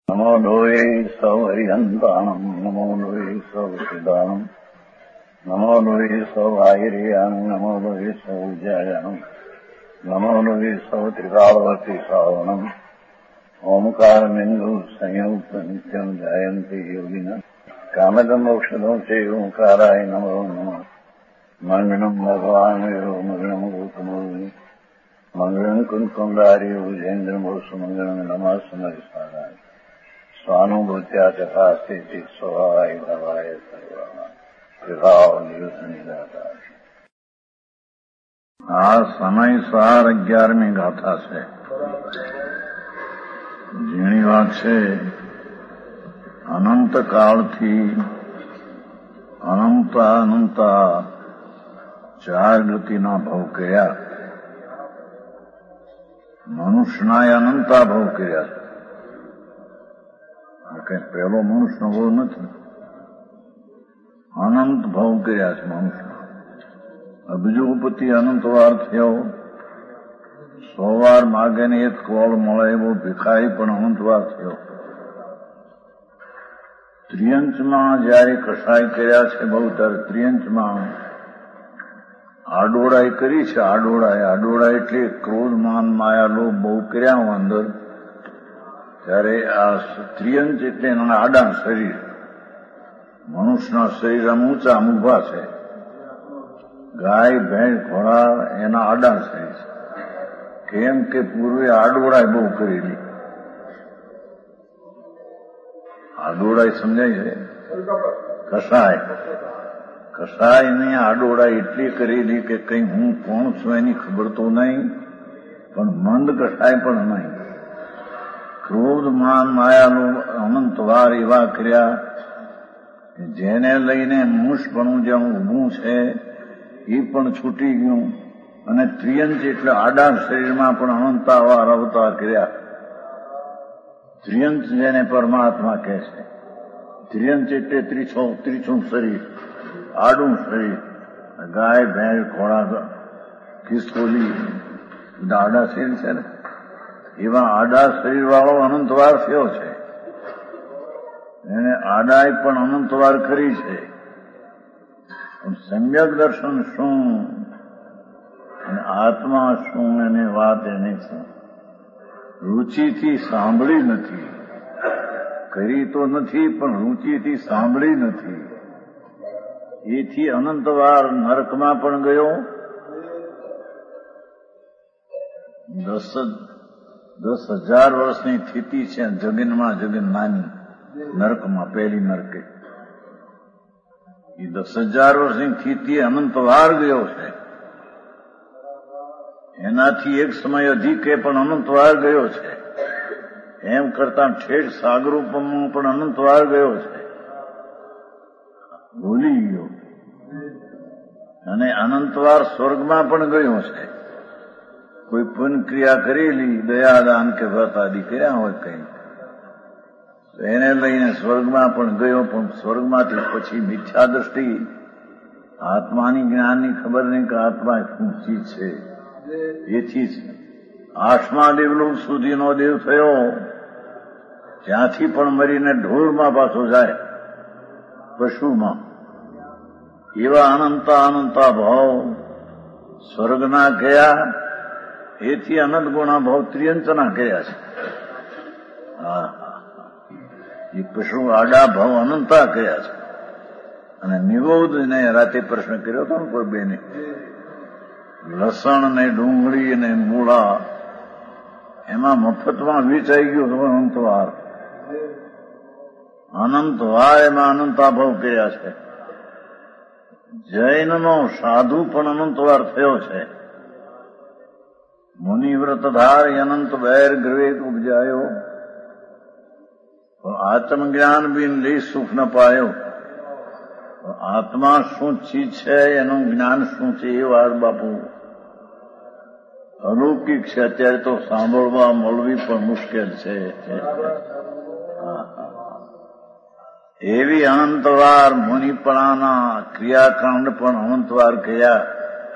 નમો લોહે સૌ હરિહંતાણમ નમો લોહે સૌ સિદ્ધાણમ નમો લોહે સૌ આયર્યાણમ નમો લોહે સૌ જયાણમ નમો લોહે સૌ ત્રિકાળવતી શ્રાવણમ ઓમકારમિંદુ સંયુક્ત નિત્યમ જાયંતી યોગિના કામદમોક્ષદો છે ઓંકારાય નમો નમઃ મંગળમ ભગવાન મંગળમ ગૌતમોર્મિ મંગળમ કુંકુંડારી ભુજેન્દ્રમોષ મંગળમ નમઃ સમરિસારાય સ્વાનુભૂત્યા ચકાસ્તે સ્વભાવાય ભવાય સર્વા વિભાવ નિદાતા. આ સમય 11મી ગાથા છે. ઝીણી વાત છે. અનંત કાળથી અનંતા 4 ગતિના ભવ કર્યા. મનુષ્યના અનંતા ભવ કર્યા છે. કઈ પહેલો મનુષ્યનો ભવ નથી. અનંત ભવ કર્યા છે મનુષ્ય. બીજો ઉપતિ અનંત વાર થયો. 100 વાર માગે ને 1 કોળ મળે એવો ભીખાઈ પણ અનંત વાર થયો. ત્રિયંચમાં જયારે કસાય કર્યા છે બહુ ત્યારે ત્રિયંચમાં આડોડાઈ કરી છે. આડોડાઈ એટલે ક્રોધ માન માયા લોભ બહુ કર્યા અંદર. ત્યારે આ ત્રિયંચ એટલે એના આડા શરીર. મનુષ્યના શરીર આમ ઊંચા ઊભા છે. ગાય ભેંસ ઘોડા એના આડા શરીર છે. કેમ કે પૂર્વે આડોડાઈ બહુ કરેલી. આડોડાઈ સમજાય છે? કસાયની આડોડાઈ એટલી કરેલી કે કઈ હું કોણ છું એની ખબર તો નહીં, પણ મંદ કસાય પણ નહીં. ક્રોધ માન માયાનું અનંત વાર એવા કર્યા જેને લઈને મુષપણું જ્યાં ઊભું છે એ પણ છૂટી ગયું. અને ત્રિયંચ એટલે આડા શરીરમાં પણ અનંતાવાર અવતાર કર્યા. ત્રિયંચ જેને પરમાત્મા કહે છે. ત્રિયંચ એટલે ત્રીછું શરીર, આડું શરીર. ગાય ભેંસ ઘોડા ખિસકોલી આડા શરીર છે ને, એવા આડા શરીર વાળો અનંતવાર થયો છે. એને આડાઈ પણ અનંતવાર કરી છે. સમ્યક દર્શન શું અને આત્મા શું એને વાત એને શું રુચિથી સાંભળી નથી. કરી તો નથી પણ રુચિથી સાંભળી નથી. એથી અનંતવાર નરકમાં પણ ગયો. 10,000 વર્ષની સ્થિતિ છે જગનમાં નાની નરકમાં. પહેલી નરકે એ 10,000 વર્ષની સ્થિતિ અનંતવાર ગયો છે. એનાથી એક સમય અધિકે પણ અનંતવાર ગયો છે. એમ કરતા ઠેઠ સાગરૂપમાં પણ અનંતવાર ગયો છે. ભૂલી ગયો. અને અનંતવાર સ્વર્ગમાં પણ ગયો છે. કોઈ પુણ્ય ક્રિયા કરેલી, દયાદાન કે વ્રત આદિ કર્યા હોય કઈ, એને લઈને સ્વર્ગમાં પણ ગયો. પણ સ્વર્ગમાંથી પછી મિથ્યા દ્રષ્ટિ, આત્માની જ્ઞાનની ખબર નહીં કે આત્મા શું ચીજ છે. એથી જ 8મા દેવલોક સુધીનો દેવ થયો. ત્યાંથી પણ મરીને ઢોરમાં પાછો જાય, પશુમાં. એવા અનંતા ભાવ સ્વર્ગના ગયા. એથી અનંત ગુણા ભાવ ત્રિયંચના ગયા છે. એ પશુ આડા ભાવ અનંતા ગયા છે. અને નિબોધને રાતે પ્રશ્ન કર્યો હતો ને કોઈ બેને, લસણ ને ડુંગળી ને મૂળા એમાં મફતમાં વેચાઈ ગયો અનંતવાર. એમાં અનંતાભાવ કર્યા છે. જૈનનો સાધુ પણ અનંતવાર થયો છે. મુનિવ્રતધાર અનંત વૈર ગ્રવેક ઉપજાયો, પણ આત્મજ્ઞાન બિન લઈ સુખ ન પાયો. આત્મા શું ચીજ છે, એનું જ્ઞાન શું છે એ વાત બાપુ અલૌકિક છે. અત્યારે તો સાંભળવા મળવી પણ મુશ્કેલ છે. એવી અનંતવાર મુનિપણાના ક્રિયાકાંડ પણ અનંતવાર ગયા.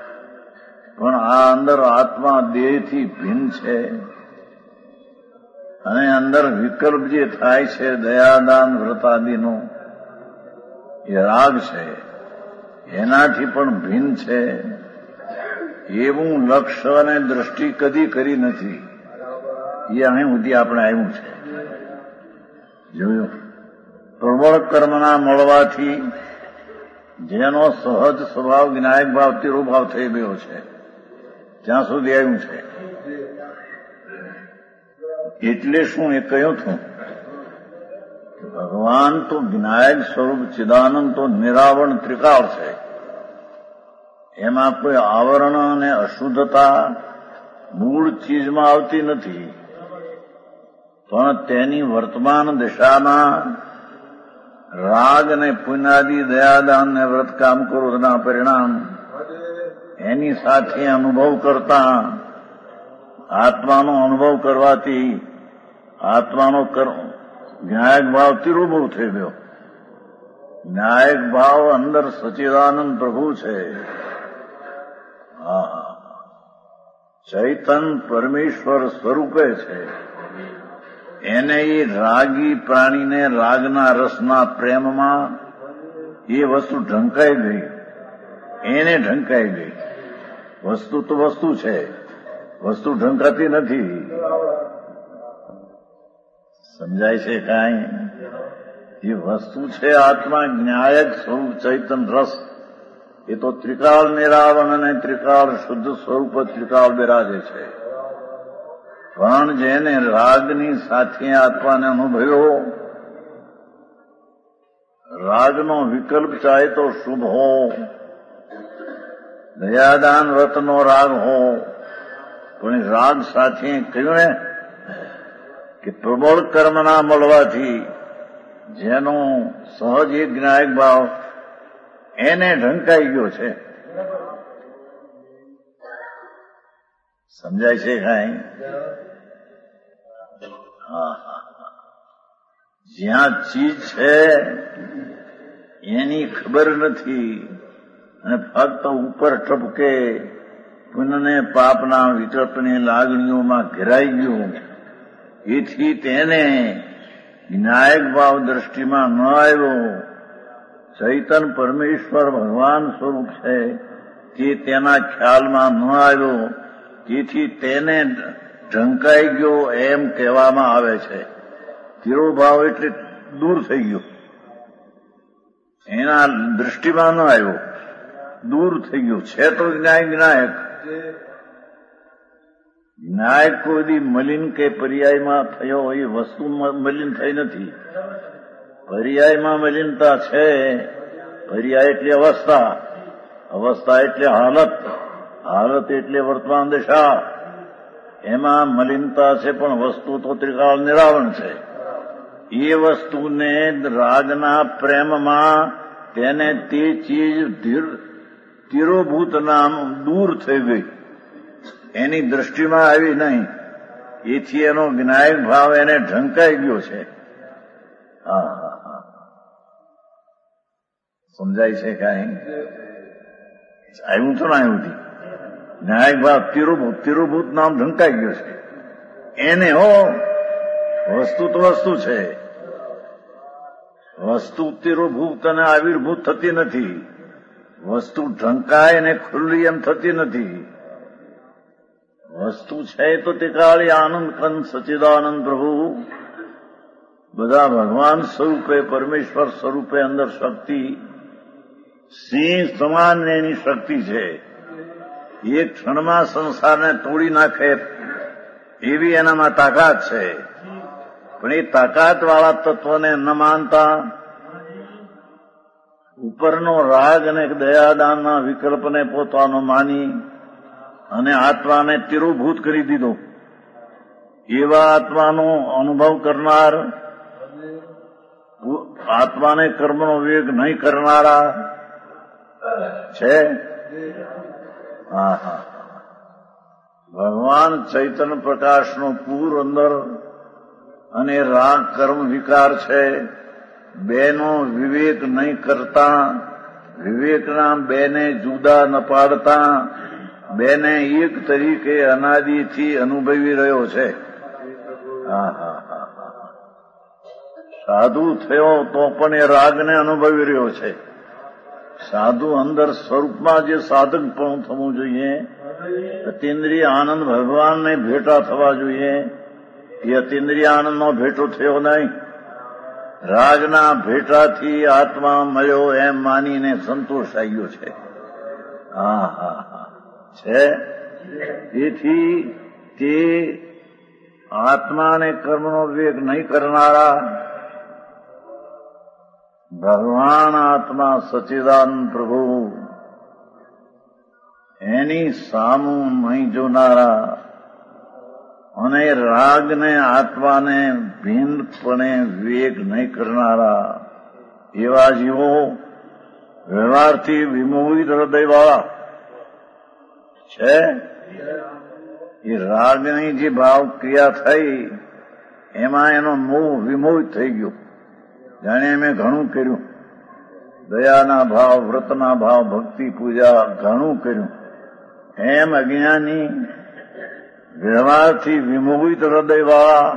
પણ આ અંદર આત્મા દેહથી ભિન્ન છે. અને અંદર વિકલ્પ જે થાય છે દયાદાન વ્રતાદિનો એ રાગ છે, એનાથી પણ ભિન્ન છે એવું લક્ષ્ય અને દ્રષ્ટિ કદી કરી નથી. એ અહીં સુધી આપણે આવ્યું છે. જોયું, પ્રબળ કર્મના મળવાથી જેનો સહજ સ્વભાવ વિનાયક ભાવ તિરુભાવ થઈ ગયો છે ત્યાં સુધી આવ્યું છે. એટલે શું એ કહ્યું હતું, ભગવાન તો વિનાયક સ્વરૂપ ચિદાનંદ તો નિરાવરણ ત્રિકાળ છે. એમાં કોઈ આવરણ અને અશુદ્ધતા મૂળ ચીજમાં આવતી નથી, પણ તેની વર્તમાન દશામાં રાગ અને પુણ્યાદિ દયાદાન ને વ્રત કામ ક્રોધના પરિણામ એની સાથે અનુભવ કરતા આત્માનો અનુભવ કરવાથી આત્માનો વિનાયક ભાવ તિરુભવ થઈ ગયો. વિનાયક ભાવ અંદર સચ્ચિદાનંદ પ્રભુ છે. ચૈતન પરમેશ્વર સ્વરૂપે છે. એને એ રાગી પ્રાણીને રાગના રસના પ્રેમમાં એ વસ્તુ ઢંકાઈ ગઈ, એને ઢંકાઈ ગઈ. વસ્તુ તો વસ્તુ છે, વસ્તુ ઢંકાતી નથી. સમજાય છે કાંઈ? જે વસ્તુ છે આત્મા જ્ઞાયક સ્વરૂપ ચૈતન રસ એ તો ત્રિકાળ નિરાવરણ અને ત્રિકાળ શુદ્ધ સ્વરૂપ ત્રિકાળ બિરાજે છે. પણ જેને રાગની સાથે આત્માને અનુભવ્યો, રાગનો વિકલ્પ ચાહે તો શુભ હો, દયાદાન વ્રતનો રાગ હો, પણ રાગ સાથે કહ્યું ને કે પ્રબળ કર્મના મળવાથી જેનો સહજ એક જ્ઞાયક ભાવ એને ઢંકાઈ ગયો છે. સમજાય છે કાંઈ? જ્યાં ચીજ છે એની ખબર નથી અને ફક્ત ઉપર ટપકે પુણ્યને પાપના વિકલ્પની લાગણીઓમાં ઘેરાઈ ગયું, એથી તેને વિનાયક ભાવ દ્રષ્ટિમાં ન આવ્યો. ચૈતન પરમેશ્વર ભગવાન સ્વરૂપ છે તે તેના ખ્યાલમાં ન આવ્યો, તેથી તેને ઢંકાઈ ગયો એમ કહેવામાં આવે છે. તિરોભાવ એટલે દૂર થઈ ગયો, એના દૃષ્ટિમાં ન આવ્યો, દૂર થઈ ગયો. છે તો વિનાયક વિનાયક કોઈ દી મલિન કે પર્યાયમાં થયો એ વસ્તુ મલિન થઈ નથી. પર્યાયમાં મલિનતા છે. પર્યાય એટલે અવસ્થા, અવસ્થા એટલે હાલત, હાલત એટલે વર્તમાન દશા. એમાં મલિનતા છે, પણ વસ્તુ તો ત્રિકાળ નિરાવરણ છે. એ વસ્તુને રાગના પ્રેમમાં તેને તે ચીજ તિરોભૂત નામ દૂર થઈ ગઈ, એની દ્રષ્ટિમાં આવી નહીં. એથી એનો વિનાયક ભાવ એને ઢંકાઈ ગયો છે. સમજાય છે કાંઈ? આવ્યું તો ના આવ્યું? વિનાયક ભાવ તિરોભૂત નામ ઢંકાઈ ગયો છે એને. હો, વસ્તુ તો વસ્તુ છે. વસ્તુ તિરોભૂત અને આવિર્ભૂત થતી નથી. વસ્તુ ઢંકાય ને ખુલ્લી એમ થતી નથી. વસ્તુ છે તો તે કાળી આનંદ કંદ સચ્ચિદાનંદ પ્રભુ બધા ભગવાન સ્વરૂપે પરમેશ્વર સ્વરૂપે અંદર શક્તિ સિંહ સમાન એની શક્તિ છે. એક ક્ષણમાં સંસારને તોડી નાખે એવી એનામાં તાકાત છે. પણ એ તાકાતવાળા તત્વને ન માનતા ઉપરનો રાગ અને દયાદાનના વિકલ્પને પોતાનો માની અને આત્માને તિરોભૂત કરી દીધો. એવા આત્માનો અનુભવ કરનાર, આત્માને કર્મનો વેગ નહીં કરનારા છે. ભગવાન ચૈતન્ય પ્રકાશનો પૂર અંદર અને રાગ કર્મ વિકાર છે. બેનો વિવેક નહીં કરતા, વિવેકના બેને જુદા ન પાડતા, બેને એક તરીકે અનાદિથી અનુભવી રહ્યો છે. હા હા હા હા. સાધુ થયો તો પણ એ રાગને અનુભવી રહ્યો છે. સાધુ અંદર સ્વરૂપમાં જે સાધક પણ થવું જોઈએ, અતિન્દ્રિય આનંદ ભગવાનને ભેટા થવા જોઈએ, એ અતિન્દ્રિય આનંદનો ભેટો થયો નહીં. રાગના ભેટાથી આત્મા મળ્યો એમ માનીને સંતોષ આવી ગયો છે. હા હા હા છે. તેથી તે આત્માને કર્મનો વિવેક નહીં કરનારા, ભગવાન આત્મા સચ્ચિદાનંદ પ્રભુ એની સામું નહીં જોનારા અને રાગને આત્માને ભિન્નપણે વિવેક નહીં કરનારા એવા જીવો વ્યવહારથી વિમોહિત હૃદયવાળા છે. એ રાગની જે ભાવ ક્રિયા થઈ એમાં એનો મોહ વિમોહિત થઈ ગયો. જાણે મેં ઘણું કર્યું, દયાના ભાવ, વ્રતના ભાવ, ભક્તિ પૂજા ઘણું કર્યું, એમ અજ્ઞાની વ્યવહારથી વિમોહિત હૃદયવાળા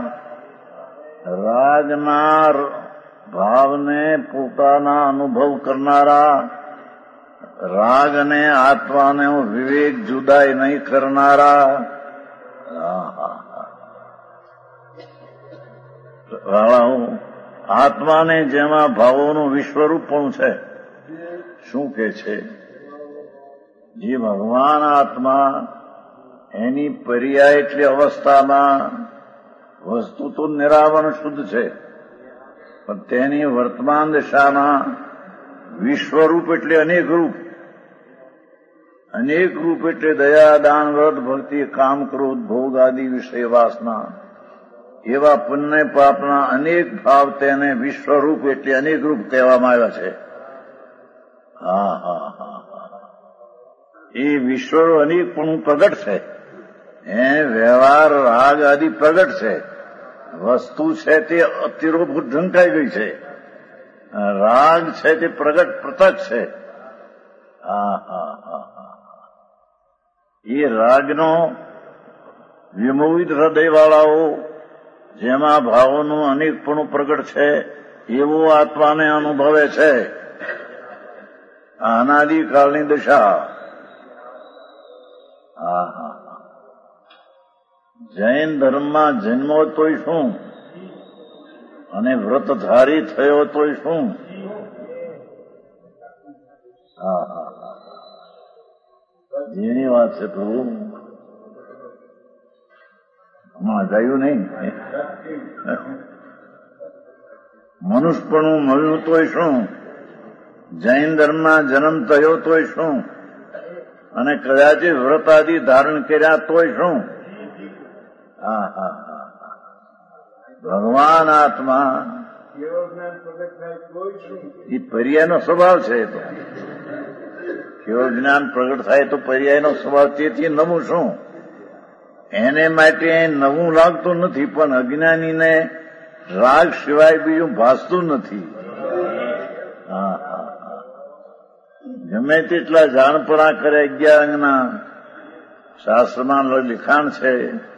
રાગના ભાવને પોતાના અનુભવ કરનારા, રાગ અને આત્માને વિવેક જુદાઈ નહીં કરનારા, આત્માને જેમાં ભાવોનું વિશ્વરૂપ પણ છે. શું કે છે? જે ભગવાન આત્મા એની પર્યાય એટલે અવસ્થામાં વસ્તુ તો નિરાવરણ શુદ્ધ છે, પણ તેની વર્તમાન દશામાં વિશ્વરૂપ એટલે અનેક રૂપ. અનેક રૂપ એટલે દયા, દાન, વ્રત, ભક્તિ, કામ, ક્રોધ, ભોગ આદિ વિષય વાસના, એવા પુણ્ય પાપના અનેક ભાવ તેને વિશ્વરૂપ એટલે અનેક રૂપ કહેવામાં આવ્યા છે. હા હા હા હા. એ વિશ્વ અનેક પણ પ્રગટ છે. એ વ્યવહાર રાગ આદિ પ્રગટ છે. વસ્તુ છે તે અતિરોભૂત ઢંકાઈ ગઈ છે. રાગ છે તે પ્રગટ પ્રત્યક્ષ છે. હા હા હા હા. એ રાગનો વિમોહિત હૃદયવાળાઓ જેમાં ભાવોનું અનેકપણું પ્રગટ છે એવું આત્માને અનુભવે છે. અનાદિકાળની દશા. હા હા. જૈન ધર્મમાં જન્મો તોય શું, અને વ્રતધારી થયો તોય શું. હા હા હા. જેની વાત છે પ્રભુ, હમણાં ગયું નહીં. મનુષ્યપણું મળ્યું તોય શું, જૈન ધર્મમાં જન્મ થયો તોય શું, અને કદાચ વ્રત આદિ ધારણ કર્યા તોય શું. હા હા હા. ભગવાન આત્મા એ પર્યાયનો સ્વભાવ છે. તો કેવળ જ્ઞાન પ્રગટ થાય તો પર્યાયનો સ્વભાવ. તેથી નવું શું, એને માટે નવું લાગતું નથી, પણ અજ્ઞાનીને રાગ સિવાય બીજું ભાસતું નથી. હા હા હા. ગમે તેટલા જાણપણા કરે, અજ્ઞાનના શાસ્ત્રમાં લિખાણ છે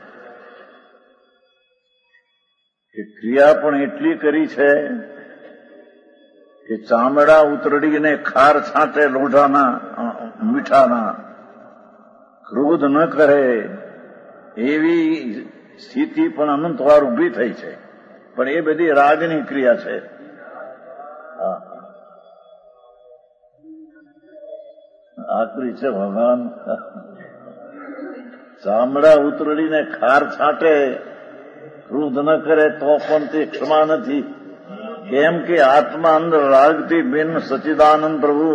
કે ક્રિયા પણ એટલી કરી છે કે ચામડા ઉતરડીને ખાર છાંટે લોઢાના મીઠાના, ક્રોધ ન કરે એવી સ્થિતિ પણ અનંતવાર ઉભી થઈ છે. પણ એ બધી રાગની ક્રિયા છે. આકરી છે ભગવાન. ચામડા ઉતરડીને ખાર છાંટે, ક્રોધ ન કરે તો પણ તે ક્ષમા નથી. કેમ કે આત્મા અંદર રાગથી ભિન્ન સચ્ચિદાનંદ પ્રભુ,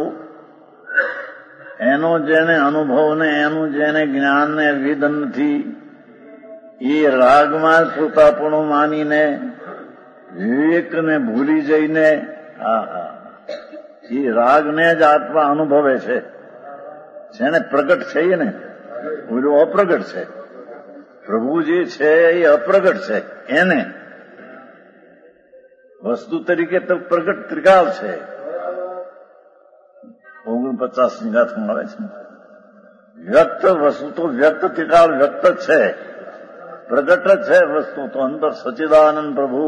એનો જેને અનુભવ ને એનું જેને જ્ઞાન ને વિદ નથી, એ રાગમાં પોતાપણું માનીને વિવેકને ભૂલી જઈને એ રાગને જ આત્મા અનુભવે છે. જેને પ્રગટ છે ને, ઓલું અપ્રગટ છે. પ્રભુ જે છે એ અપ્રગટ છે. એને વસ્તુ તરીકે તો પ્રગટ ત્રિકાળ છે. 49 ગાથમાં આવે છે વ્યક્ત વસ્તુ તો વ્યક્ત ત્રિકાળ વ્યક્ત છે. પ્રગટ જ છે વસ્તુ તો અંદર સચ્ચિદાનંદ પ્રભુ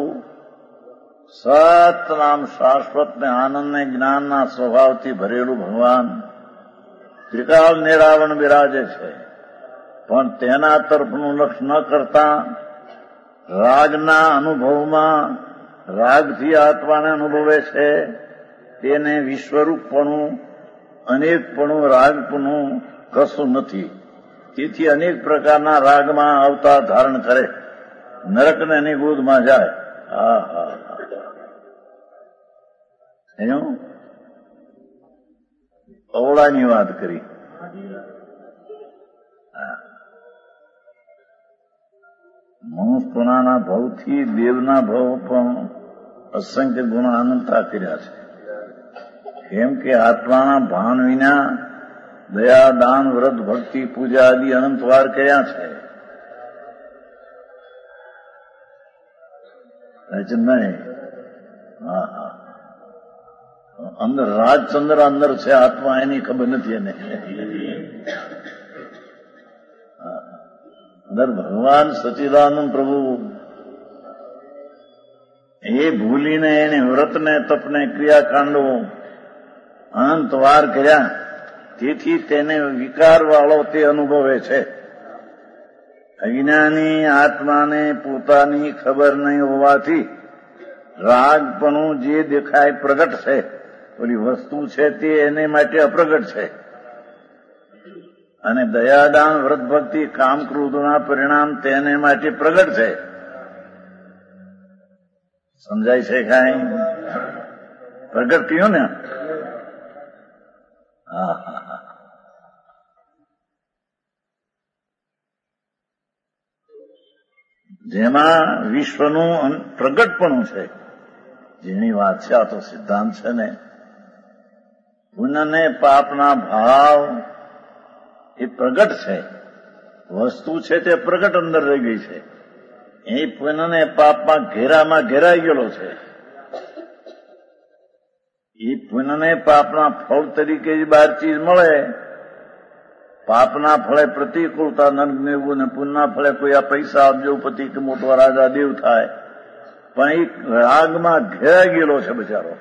સત નામ શાશ્વત ને આનંદ ને જ્ઞાનના સ્વભાવથી ભરેલું ભગવાન ત્રિકાળ નિરાવરણ બિરાજે છે. પણ તેના તરફનું લક્ષ ન કરતા રાગના અનુભવમાં રાગથી આત્માને અનુભવે છે. તેને વિશ્વરૂપપણું અનેકપણું રાગપણું કશું નથી. તેથી અનેક પ્રકારના રાગમાં અવતાર ધારણ કરે, નરકને એની ગોદમાં જાય. એનું અવળાની વાત કરી. મનુષ્યના ભાવથી દેવના ભાવ પણ અસંખ્ય ગુણ અનંતા કર્યા છે. કેમ કે આત્માના ભાન વિના દયા, દાન, વ્રત, ભક્તિ, પૂજા આદિ અનંત વાર કર્યા છે. નહીં અંદર રાજચંદ્ર અંદર છે આત્મા, એની ખબર નથી એને. અંદર ભગવાન સચ્ચિદાનંદ પ્રભુ એ ભૂલીને એને વ્રતને, તપને, ક્રિયાકાંડો અનંત વાર કર્યા. તેથી તેને વિકારવાળો તે અનુભવે છે. અજ્ઞાની આત્માને પોતાની ખબર નહીં હોવાથી રાગપણું જે દેખાય પ્રગટ છે, ઓલી વસ્તુ છે તે એને માટે અપ્રગટ છે. અને દયાદાન, વ્રત, ભક્તિ, કામ, ક્રોધના પરિણામ તેને માટે પ્રગટ છે. સમજાય છે કાંઈ? પ્રગટ કહ્યું ને? જેમાં વિશ્વનું પ્રગટપણું છે, જેની વાત છે. આ તો સિદ્ધાંત છે ને. પુણ્ય ને પાપના ભાવ એ પ્રગટ છે. વસ્તુ છે તે પ્રગટ અંદર રહી ગઈ છે. એ પુણ્ય ને પાપમાં ઘેરામાં ઘેરાઈ ગયેલો છે. એ પુણ્ય ને પાપના ફળ તરીકે જ બહાર ચીજ મળે. પાપના ફળે પ્રતિકૂળતા, નર્ક મેળવું, ને પુણ્યના ફળે કોઈ આ પૈસા આપજો, પતિ કે મોટો રાજા દેવ થાય. પણ એ રાગમાં ઘેરાઈ ગયેલો છે બિચારો.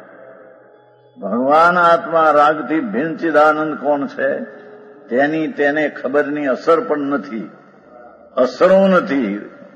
ભગવાન આત્મા રાગથી ભિન્ન ચિદાનંદ કોણ છે તેની તેને ખબરની અસર પણ નથી, અસરું નથી.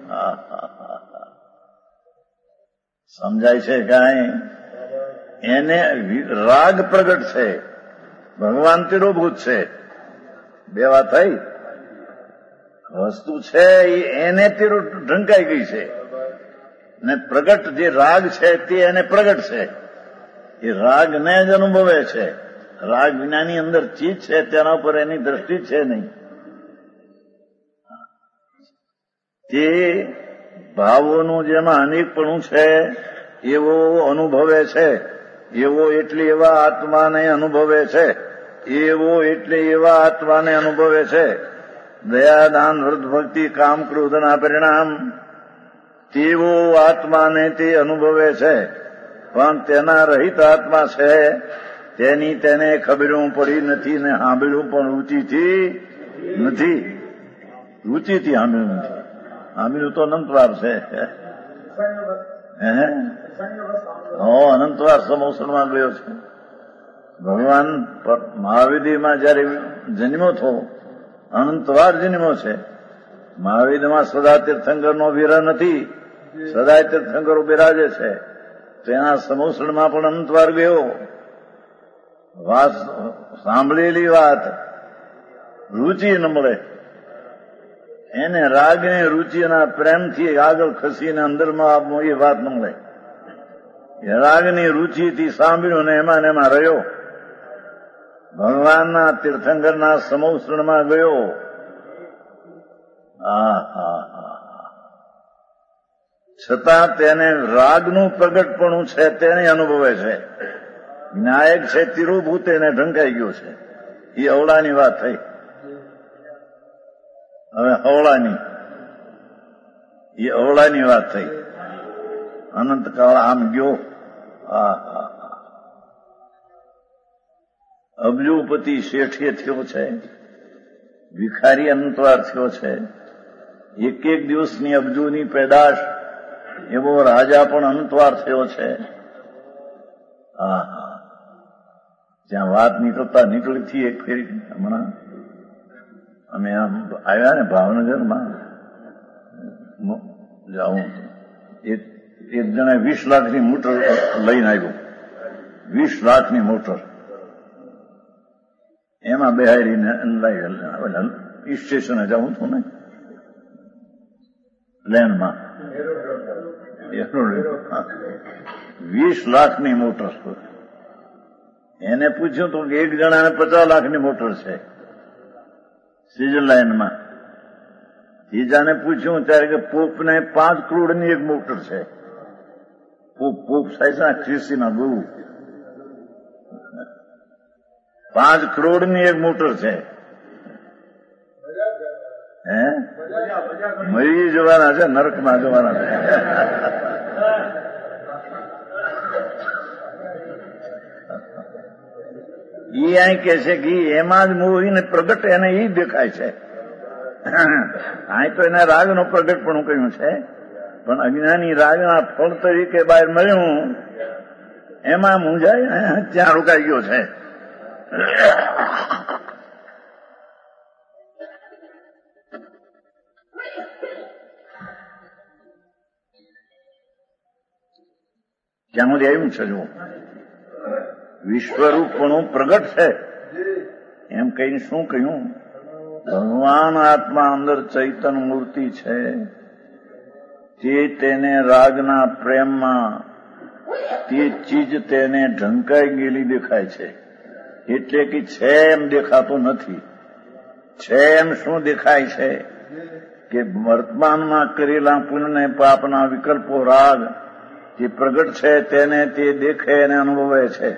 સમજાય છે કાંઈ? એને રાગ પ્રગટ છે, ભગવાન તિરોભૂત છે. બે વાત થઈ. વસ્તુ છે એને તીરો ઢંકાઈ ગઈ છે, ને પ્રગટ જે રાગ છે તે એને પ્રગટ છે. એ રાગને જ અનુભવે છે. રાગ વિનાની અંદર ચીજ છે તેના ઉપર એની દ્રષ્ટિ છે નહીં. તે ભાવોનું જેમાં અનેકપણું છે એવો અનુભવે છે. એવો એટલે એવા આત્માને અનુભવે છે. એવો એટલે એવા આત્માને અનુભવે છે. દયા, દાન, વ્રત, ભક્તિ, કામ, ક્રોધના પરિણામ તેવો આત્માને તે અનુભવે છે. પણ તેના રહિત આત્મા છે તેની તેને ખબરું પડી નથી, ને સાંભળ્યું પણ રૂચિથી નથી. રૂચિથી સાંભળ્યું નથી. સાંભળ્યું તો અનંતવાર છે. અનંતવાર સમોસણમાં ગયો છે. ભગવાન મહાવીરમાં જયારે જન્મ્યો થો, અનંતવાર જન્મ્યો છે. મહાવીરમાં સદા તીર્થંકરનો વિરહ નથી, સદા તીર્થંકરો બિરાજે છે. તેના સમોસણમાં પણ અનંતવાર ગયો. વાત સાંભળેલી વાત રૂચિ ન મળે. એને રાગને રૂચિના પ્રેમથી આગળ ખસીને અંદરમાં એ વાત ન મળે. રાગની રૂચિથી સાંભળ્યું ને એમાં રહ્યો. ભગવાનના તીર્થંકરના સમોસણમાં ગયો. છતાં તેને રાગનું પ્રગટપણું છે તેને અનુભવે છે. નાયક છે તિરોભૂત એને ઢંકાઈ ગયો છે. એ અવળાની વાત થઈ. હવે અવળાની વાત થઈ. અનંતકાળ આમ ગયો. અબજોપતિ શેઠીએ થયો છે. ભિખારી અનંતવાર થયો છે. એક એક દિવસની અબજોની પેદાશ એવો રાજા પણ અંતવાર થયો છે. હા, જ્યાં વાત નીકળી હતી એક ફેરી હમણાં અમે આમ આવ્યા ને ભાવનગરમાં જાઉં એક જણા 20 લાખની મોટર લઈને આવ્યો. 20 લાખની મોટર એમાં બેહારીને સ્ટેશને જાઉં છું ને પ્લેનમાં 20 લાખની મોટર. એને પૂછ્યું તો કે એક જણાને 50 લાખની મોટર છે સ્વિટરલેન્ડમાં. ત્રીજાને પૂછ્યું ત્યારે કે પોપને 5 કરોડની એક મોટર છે. પોપ સાહેબ ખ્રિસ્તીના ગુરુ 5 કરોડની એક મોટર છે. હે મરી જવાના છે, નરકમાં જવાના છે. ઈ અહીં કે છે કે એમાં જ મોહીને પ્રગટ એને ઈ દેખાય છે. અહીં તો એને રાગનો પ્રગટ પણ કહ્યું છે, પણ અજ્ઞાની રાગના ફળ તરીકે બહાર મળ્યું એમાં મૂંઝાય ત્યાં રોકાઈ ગયો છે. ક્યાં સુધી આવ્યું છે જો વિશ્વરૂપનું પ્રગટ છે એમ કહીને શું કહ્યું? ભગવાન આત્મા અંદર ચૈતન મૂર્તિ છે તે તેને રાગના પ્રેમમાં તે ચીજ તેને ઢંકાઈ ગયેલી દેખાય છે. એટલે કે છે એમ દેખાતો નથી. છે એમ શું દેખાય છે કે વર્તમાનમાં કરેલા પુણ્ય પાપના વિકલ્પો રાગ જે પ્રગટ છે તેને તે દેખે અને અનુભવે છે.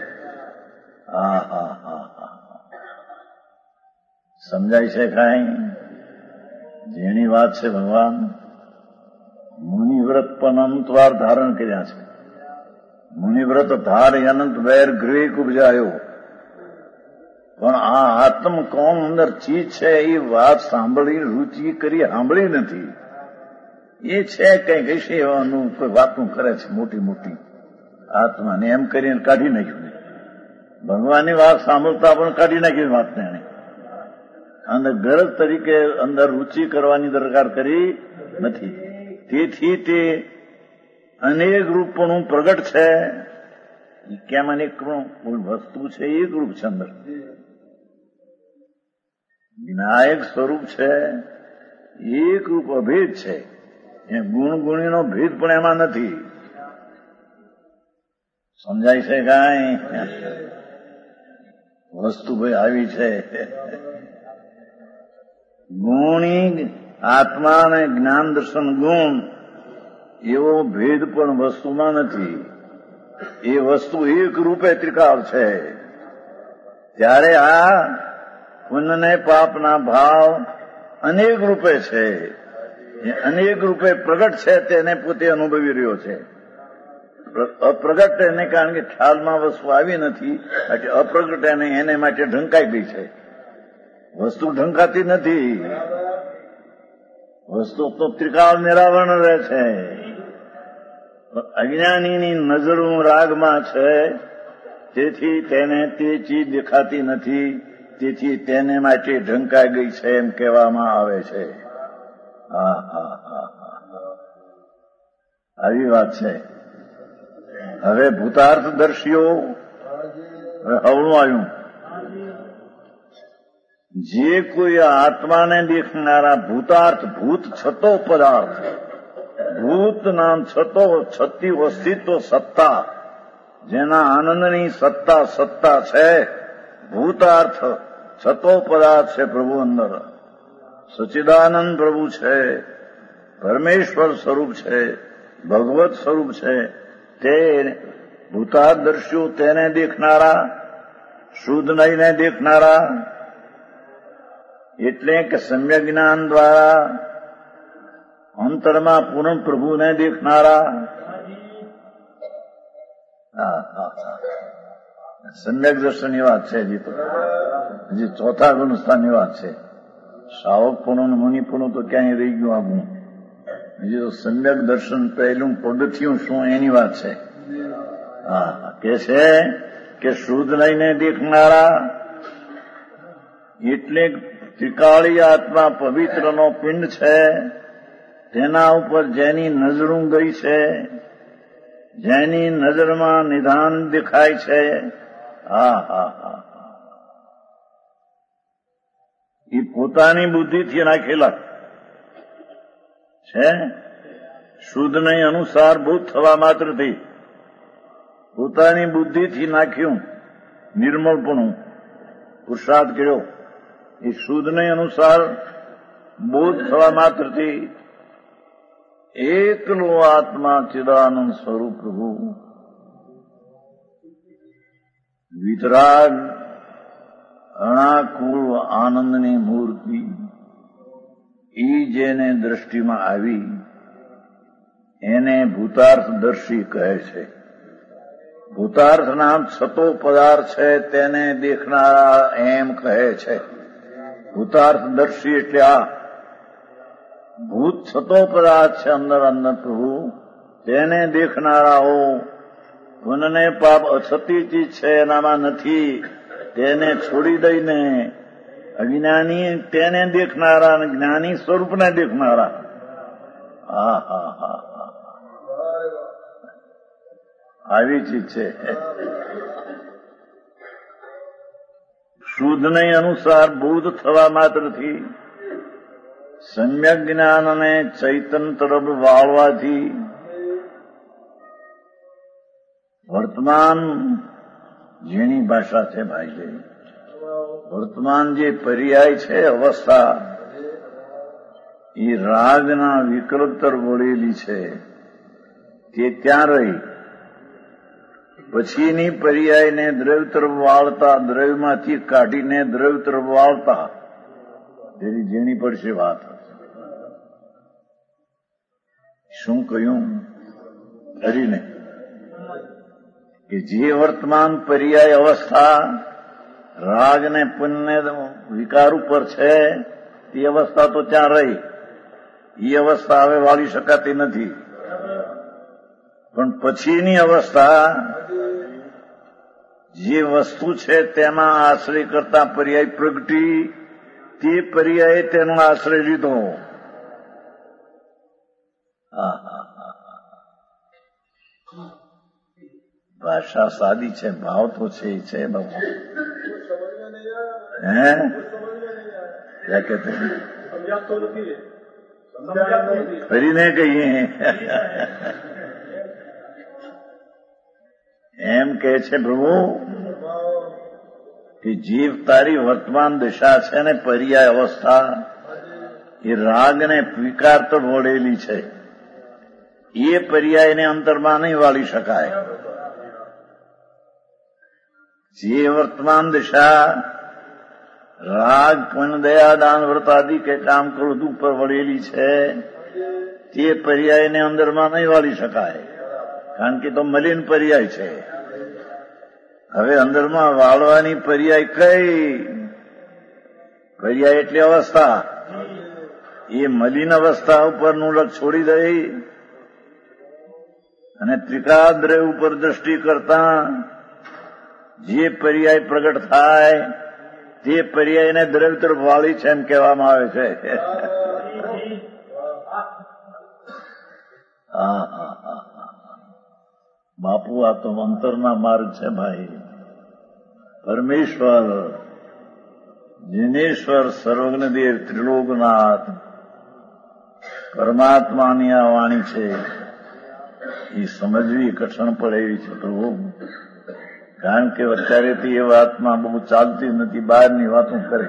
સમજાય છે કાંઈ? જેની વાત છે ભગવાન મુનિવ્રત પણ અનંતવાર ધારણ કર્યા છે. મુનિવ્રત ધાર અનંત વેર ગ્રેક ઉપજાયો. પણ આ આત્મ કોણ અંદર ચીજ છે એ વાત સાંભળી રુચિ કરી સાંભળી નથી. એ છે કઈ કઈ એવાનું કોઈ વાતું કરે છે મોટી મોટી આત્માને એમ કરીને કાઢી નાખ્યું. ભગવાનની વાત સાંભળતા પણ કાઢી નાખી વાતને એને અંદર ગરજ તરીકે અંદર રુચિ કરવાની દરકાર કરી નથી. તેથી તે અનેક રૂપનું પ્રગટ છે. કેમ અનેક વસ્તુ છે? એક રૂપ છે અંદર વિનાયક સ્વરૂપ છે. એક રૂપ અભેદ છે. એ ગુણ ગુણીનો ભેદ પણ એમાં નથી. સમજાય છે કાંઈ? વસ્તુ ભાઈ આવી છે. ગુણી આત્મા અને જ્ઞાન દર્શન ગુણ એવો ભેદ પણ વસ્તુમાં નથી. એ વસ્તુ એક રૂપે ત્રિકાળ છે. ત્યારે આ પુણ્ય પાપના ભાવ અનેક રૂપે છે. અનેક રૂપે પ્રગટ છે તેને પોતે અનુભવી રહ્યો છે. અપ્રગટ એને કારણ કે ખ્યાલમાં વસ્તુ આવી નથી એટલે અપ્રગટ એને માટે ઢંકાઈ ગઈ છે. વસ્તુ ઢંકાતી નથી. વસ્તુ તો ત્રિકાળ નિરાવરણ રહે છે. અજ્ઞાનીની નજરું રાગમાં છે તેથી તેને તે ચીજ દેખાતી નથી. તેથી તેને માટે ઢંકાઈ ગઈ છે એમ કહેવામાં આવે છે. આવી વાત છે. હવે ભૂતાર્થદર્શીઓ હવણું આવ્યું. જે કોઈ આત્માને દેખનારા ભૂતાર્થ ભૂત છતો પદાર્થ ભૂત નામ છતો છતી અસ્તિત્વ સત્તા જેના આનંદની સત્તા છે. ભૂતાર્થ છતો પદાર્થ છે. પ્રભુ અંદર સચ્ચિદાનંદ પ્રભુ છે. પરમેશ્વર સ્વરૂપ છે. ભગવત સ્વરૂપ છે. તે ભૂતાર્થદર્શીઓ તેને દેખનારા શુદ્ધ નહીને દેખનારા એટલે કે સમ્યક જ્ઞાન દ્વારા અંતરમાં પૂર્ણ પ્રભુને દેખનારા સમ્યક દર્શનની વાત છે. હજી ચોથા ગુણસ્થાનની વાત છે. સાવકપણું ને મુનિપણું તો ક્યાંય રહી ગયું આપણું. હજી તો સમ્યક દર્શન પહેલું પગથિયું શું એની વાત છે. હા, કે છે કે શુદ્ધ લઈને દેખનારા એટલે ત્રિકાળી આત્મા પવિત્રનો પિંડ છે. તેના ઉપર જેની નજરું ગઈ છે, જેની નજરમાં નિધાન દેખાય છે, હા હા હા, એ પોતાની બુદ્ધિથી નાખેલા છે. શુદ્ધ નહીં અનુસાર ભૂત થવા માત્રથી પોતાની બુદ્ધિથી નાખ્યું નિર્મળપણું પુરુષાર્થ કર્યો. એ શુદ્ધ નહીં અનુસાર બોધ થવા માત્રથી એકલો આત્મા ચિદાનંદ સ્વરૂપ પ્રભુ વિતરાગ અણાકુળ આનંદની મૂર્તિ ઈ જેને દ્રષ્ટિમાં આવી એને ભૂતાર્થદર્શી કહે છે. ભૂતાર્થ નામ છતો પદાર્થ છે તેને દેખનારા એમ કહે છે. ભૂતાર્થદર્શી એટલે આ ભૂત છતો પદાર્થ છે અંદર અંદર પ્રભુ તેને દેખનારાઓ. પુનને પાપ અછતી ચીજ છે એનામાં નથી તેને છોડી દઈને અજ્ઞાની તેને દેખનારા અને જ્ઞાની સ્વરૂપને દેખનારા. હા હા હા હા, આવી ચીજ છે. શુદ્ધ નહીં અનુસાર બોધ થવા માત્રથી સમ્યક જ્ઞાન અને ચૈતન્ય તરફ વાળવાથી વર્તમાન જેની ભાષા છે ભાઈ, વર્તમાન જે પર્યાય છે અવસ્થા એ રાગના વિકલ્પ તરફ વળેલી છે તે ત્યાં રહી. પછીની પર્યાયને દ્રવ્ય તરફ વાળતા, દ્રવ્યમાંથી કાઢીને દ્રવ્ય તરફ વાળતા તેની ઝીણી પડશે વાત. શું કહ્યું કરીને કે જે વર્તમાન પર્યાય અવસ્થા રાગ ને પુણ્ય વિકાર ઉપર છે તે અવસ્થા તો ત્યાં રહી. એ અવસ્થા હવે વાળી શકાતી નથી. પણ પછીની અવસ્થા જે વસ્તુ છે તેમાં આશ્રય કરતા પર્યાય પ્રગટી, તે પર્યાયે તેનો આશ્રય લીધો. ભાષા સાદી છે, ભાવ તો છે બાબુ. હે ક્યાં કહેતે ફરીને કહીએ એમ કે છે પ્રભુ કે જીવ તારી વર્તમાન દિશા છે ને પર્યાય અવસ્થા એ રાગને વિકાર તો વળેલી છે. એ પર્યાયને અંતરમાં નહીં વાળી શકાય. જે વર્તમાન દિશા રાગ પુણ્ય દયા દાન વ્રત આદિ કે કામ ક્રોધ ઉપર વળેલી છે તે પર્યાયને અંદરમાં નહીં વાળી શકાય. કારણ કે તો મલિન પર્યાય છે. હવે અંદરમાં વાળવાની પર્યાય કઈ? પર્યાય એટલે અવસ્થા. એ મલિન અવસ્થા ઉપરનું લક્ષ છોડી દઈ અને ત્રિકાદ્રય ઉપર દ્રષ્ટિ કરતા જે પર્યાય પ્રગટ થાય તે પર્યાયને દ્રવ્ય તરફ વાળી છે એમ કહેવામાં આવે છે. બાપુ આ તો અંતરના માર્ગ છે ભાઈ. પરમેશ્વર જીનેશ્વર સર્વજ્ઞદેવ ત્રિલોકનાથ પરમાત્માની આ વાણી છે એ સમજવી કઠણ પડે એવી છે પ્રભુ. કારણ કે અત્યારે તો એ વાતમાં બહુ ચાલતી નથી, બહારની વાતો કરે.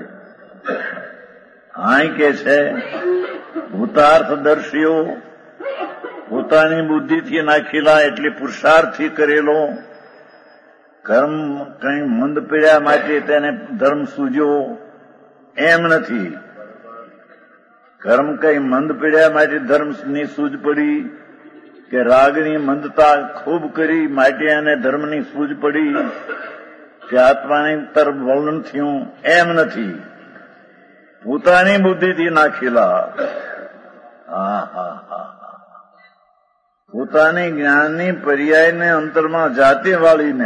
અહીં કે છે ભૂતાર્થદર્શીઓ પોતાની બુદ્ધિથી નાખેલા એટલે પુરુષાર્થથી કરેલો કર્મ કંઈ મંદ પીડ્યા માટે તેને ધર્મ સૂજ્યો એમ નથી. કર્મ કંઈ મંદ પીડ્યા માટે ધર્મની સૂઝ પડી કે રાગની મંદતા ખૂબ કરી માટે અને ધર્મની સૂઝ પડી કે આત્માની તરફ વલણ થયું એમ નથી. પોતાની બુદ્ધિથી નાખેલા. પોતાની જ્ઞાનની પર્યાયને અંતરમાં જાતે વાળીને,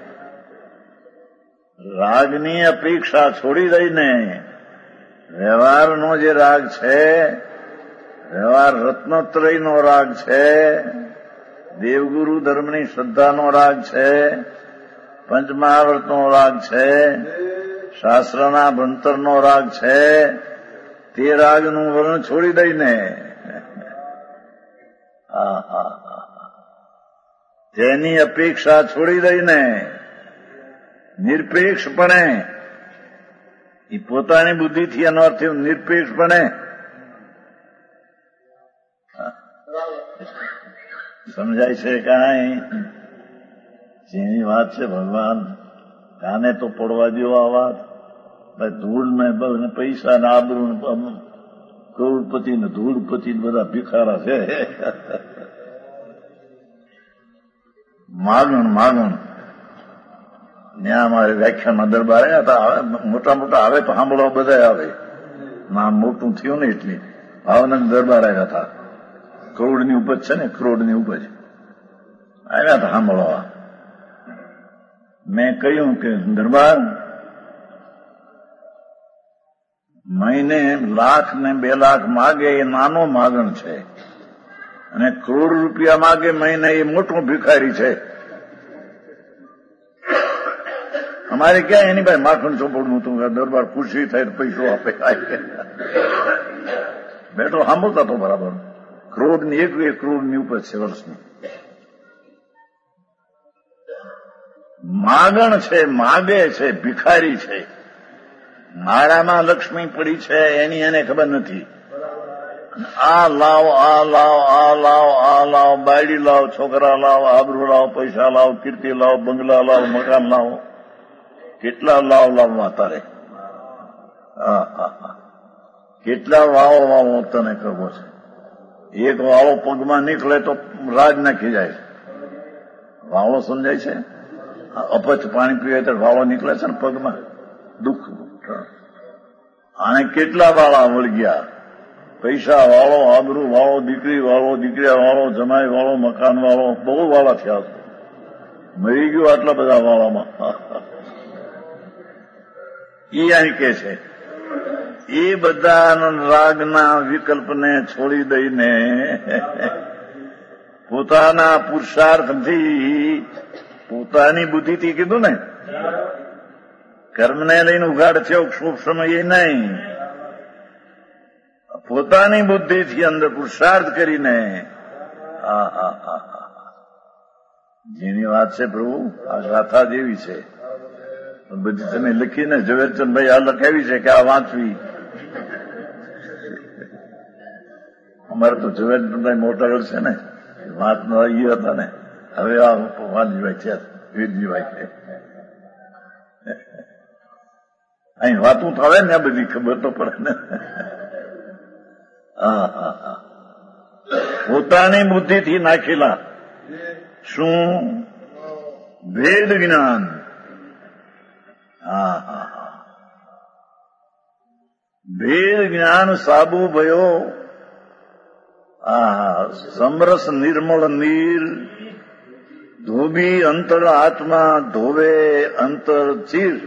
રાગની અપેક્ષા છોડી દઈને, વ્યવહારનો જે રાગ છે, વ્યવહાર રત્નત્રયનો રાગ છે, દેવગુરુ ધર્મની શ્રદ્ધાનો રાગ છે, પંચમહાવર્તનો રાગ છે, શાસ્ત્રના ભણતરનો રાગ છે, તે રાગનું વર્ણ છોડી દઈને તેની અપેક્ષા છોડી દઈને નિરપેક્ષપણે, એ પોતાની બુદ્ધિથી એનો અર્થ નિરપેક્ષપણે સમજાય છે. કાંઈ જેની વાત છે ભગવાન, કાને તો પડવા દો આ વાત. ધૂળ ને પૈસા ને આબરૂ, કરોડપતિ ને ધૂળપતિ બધા ભિખારા છે. માગણ ત્યાં અમારે વ્યાખ્યાનમાં દરબાર આવ્યા હતા. મોટા મોટા આવે તો સાંભળવા બધા આવે. નામ મોટું થયું ને એટલી ભાવનગર દરબાર આવ્યા હતા. કરોડની ઉપજ છે ને, કરોડની ઉપજ આવ્યા હતા સાંભળવા. મેં કહ્યું કે દરબાર, મહિને લાખ ને 2 લાખ માગે એ નાનો માગણ છે, અને કરોડ રૂપિયા માગે મહિને એ મોટો ભિખારી છે. અમારે ક્યાં એની ભાઈ માખણ ચોપડનું હતું. દરબાર ખુશી થાય પૈસો આપે. બેઠો સાંભળતા તો બરાબર. કરોડની 1 કરોડની ઉપર છે વર્ષની. માગણ છે, માગે છે, ભિખારી છે. મારામાં લક્ષ્મી પડી છે એની એને ખબર નથી. આ લાવ, આ લાવ, આ લાવ, આ લાવ, બાયડી લાવ, છોકરા લાવ, આબરૂ લાવ, પૈસા લાવ, કીર્તિ લાવ, બંગલા લાવ, મકાન લાવ, કેટલા લાવ લાવવા તારે? કેટલા વાવો વાવો તને કરવો છે? એક વાળો પગમાં નીકળે તો રાજ નાખી જાય. વાળો સમજાય છે? અપચ પાણી પીવે તો વાળો નીકળે છે ને પગમાં, દુઃખ. અને કેટલા વાળા વળગ્યા? પૈસા વાળો, આબરૂ વાળો, દીકરી વાળો, દીકરીયા વાળો, જમાઈ વાળો, મકાન વાળો, બહુ વાળા થયા છે. મરી ગયો આટલા બધા વાળામાં. એ અહીં કે છે એ બધા રાગના વિકલ્પને છોડી દઈને પોતાના પુરુષાર્થથી, પોતાની બુદ્ધિથી કીધું ને, કર્મને લઈને ઉઘાડ છે શુભ સમય એ નહીં, પોતાની બુદ્ધિથી અંદર પુરુષાર્થ કરીને. જેની વાત છે પ્રભુ, આ ગાથા જેવી છે. બધી તમે લખીને ઝવેરચંદભાઈ આ લખાવી છે કે આ વાંચવી. અમારે તો ઝવેરચંદભાઈ મોટાગઢ છે ને, વાંચના એ હતા ને. હવે આ વાંચજીભાઈ છે, વીરજીભાઈ છે. અહીં વાતું તો આવે ને, આ બધી ખબર તો પડે ને. પોતાની બુદ્ધિથી નાખેલા શું ભેદ જ્ઞાન. ભેદ જ્ઞાન સાબુ ભયો, સમરસ નિર્મળ નીર, ધોબી અંતર આત્મા, ધોવે અંતર ચીર.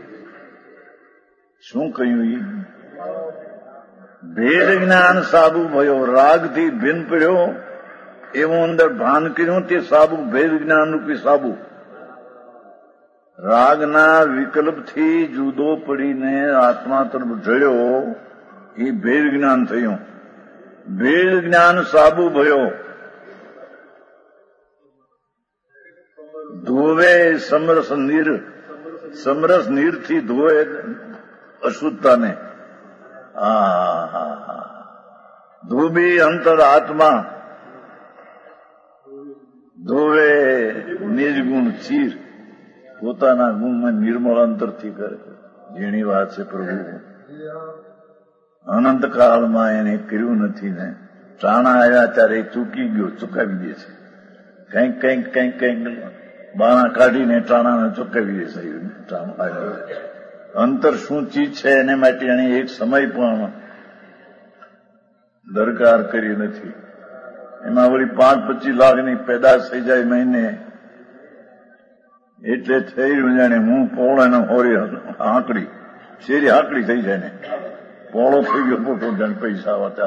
શું કહ્યું? ભેદ જ્ઞાન સાબુ ભયો, રાગથી ભિન્ન પડ્યો એવું અંદર ભાન કર્યું, તે સાબુ ભેદ જ્ઞાન રૂપી સાબુ. રાગના વિકલ્પથી જુદો પડીને આત્મા તરફ જયો, એ ભેદ જ્ઞાન થયું. ભેદ જ્ઞાન સાબુ ભયો, ધોવે સમરસ નીર, સમરસ નીરથી ધોવે અશુદ્ધતાને. ધોબી અંતર આત્મા, ધોવે નિર્ગુણ ચીર. પોતાના ગુણમાં નિર્મળ અંતરથી કરે. જેની વાત છે પ્રભુ, અનંતકાળમાં એને કર્યું નથી ને, ટાણા આવ્યા ત્યારે ચૂકી ગયો, ચુકાવી દે છે. કંઈક કંઈક કંઈક કંઈક બાણા કાઢીને ટાણાને ચુકાવી દે છે. ટાણું આવ્યા અંતર શું ચીજ છે એને માટે એને એક સમય પણ દરકાર કરી નથી. એમાં વળી 5-25 લાખની પેદાશ થઈ જાય મહિને, એટલે થઈ રહ્યું જાણે હું પોળો એને હોરી હાંકડી શેરી હાંકડી થઈ જાય ને પોળો થઈ ગયો મોટો જાણે પૈસા વાતે.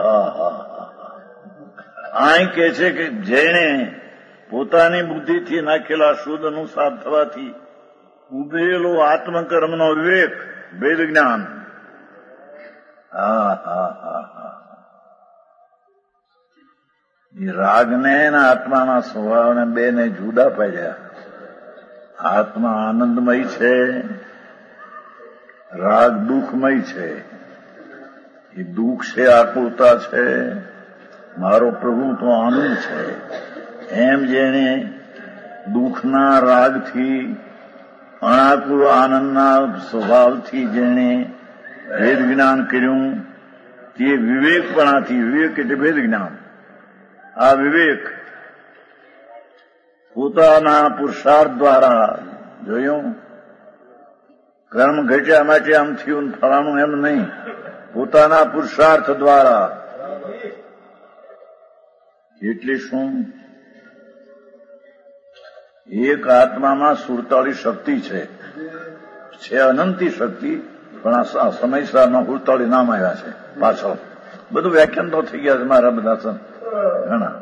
આ કે છે કે જેણે પોતાની બુદ્ધિથી નાખેલા શુદ્ધનું સાફ થવાથી ઉભેલો આત્મકર્મનો વિવેક, વેદ જ્ઞાન, એ રાગને અને આત્માના સ્વભાવને બેને જુદા પાડ્યા. આત્મા આનંદમય છે, રાગ દુઃખમય છે. એ દુઃખ છે, આકુલતા છે, મારો પ્રભુ તો આનંદ છે. એમ જેને દુઃખના રાગથી અણાકુળ આનંદના સ્વભાવથી જેણે ભેદ જ્ઞાન કર્યું તે વિવેકપણાથી, વિવેક એટલે ભેદ જ્ઞાન, આ વિવેક પોતાના પુરુષાર્થ દ્વારા જોયું. કર્મ ઘટ્યા માટે આમ થયું ફલાણું એમ નહીં, પોતાના પુરુષાર્થ દ્વારા. એટલે શું? એક આત્મામાં 47 શક્તિ છે અનંતી શક્તિ, પણ આ સમયસરમાં 47 નામ આવ્યા છે પાછળ. બધું વ્યાખ્યાન તો થઈ ગયા છે મારા બધા ઘણા.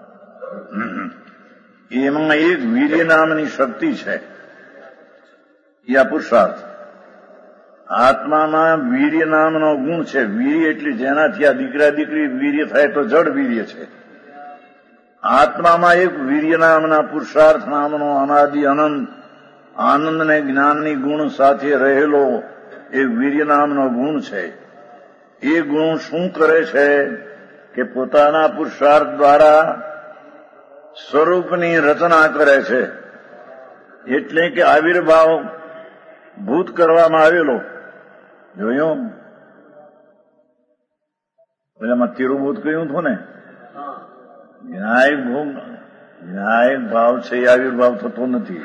એમાં એક વીર્ય નામની શક્તિ છે, એ આ પુરુષાર્થ. આત્મામાં વીર્ય નામનો ગુણ છે. વીર્ય એટલે જેનાથી આ દીકરા દીકરી વીર્ય થાય તો જડ વીર્ય છે. આત્મામાં એક વીર્ય નામના પુરુષાર્થ નામનો અનાદિ અનંત આનંદ ને જ્ઞાનની ગુણ સાથે રહેલો એક વીર્ય નામનો ગુણ છે. એ ગુણ શું કરે છે કે પોતાના પુરુષાર્થ દ્વારા સ્વરૂપની રચના કરે છે. એટલે કે આવિર્ભાવ ભૂત કરવામાં આવેલો. જોયું? પેલામાં તિરુભૂત કહ્યું હતું ને, જ્ઞાયક ભાવ છે એ આવિર્ભાવ થતો નથી.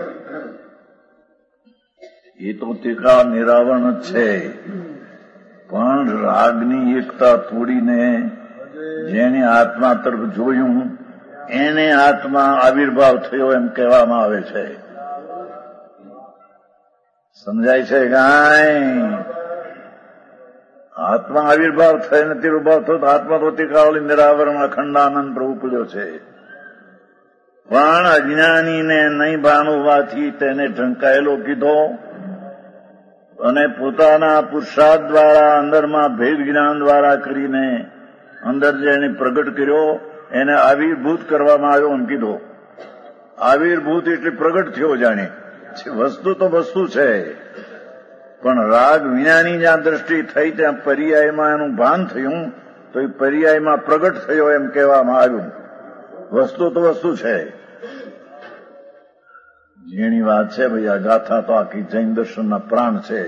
એ તો ટીકા નિરાવરણ જ છે. પણ રાગની એકતા તોડીને જેને આત્મા તરફ જોયું એને આત્મા આવિર્ભાવ થયો એમ કહેવામાં આવે છે. સમજાય છે? ગાય આત્મા આવિર્ભાવ થઈને તિરુભાવ થયો તો આત્મા તો ટીકાવળી નિરાવરણ અખંડાનંદ પ્રભુ પડ્યો છે. પણ અજ્ઞાનીને નહીં ભાન હોવાથી તેને ઢંકાયેલો કીધો અને પોતાના પુરુષાર્થ દ્વારા અંદરમાં ભેદ જ્ઞાન દ્વારા કરીને અંદર જેને પ્રગટ કર્યો એને આવિર્ભૂત કરવામાં આવ્યો એમ કીધો. આવિર્ભૂત એટલે પ્રગટ થયો. જાણે વસ્તુ તો વસ્તુ છે, પણ રાગ વિનાની જ્યાં દ્રષ્ટિ થઈ ત્યાં પર્યાયમાં એનું ભાન થયું તો એ પર્યાયમાં પ્રગટ થયો એમ કહેવામાં આવ્યું. વસ્તુ તો વસ્તુ છે. જેની વાત છે ભાઈ, આ ગાથા તો આખી જૈન દર્શનના પ્રાણ છે.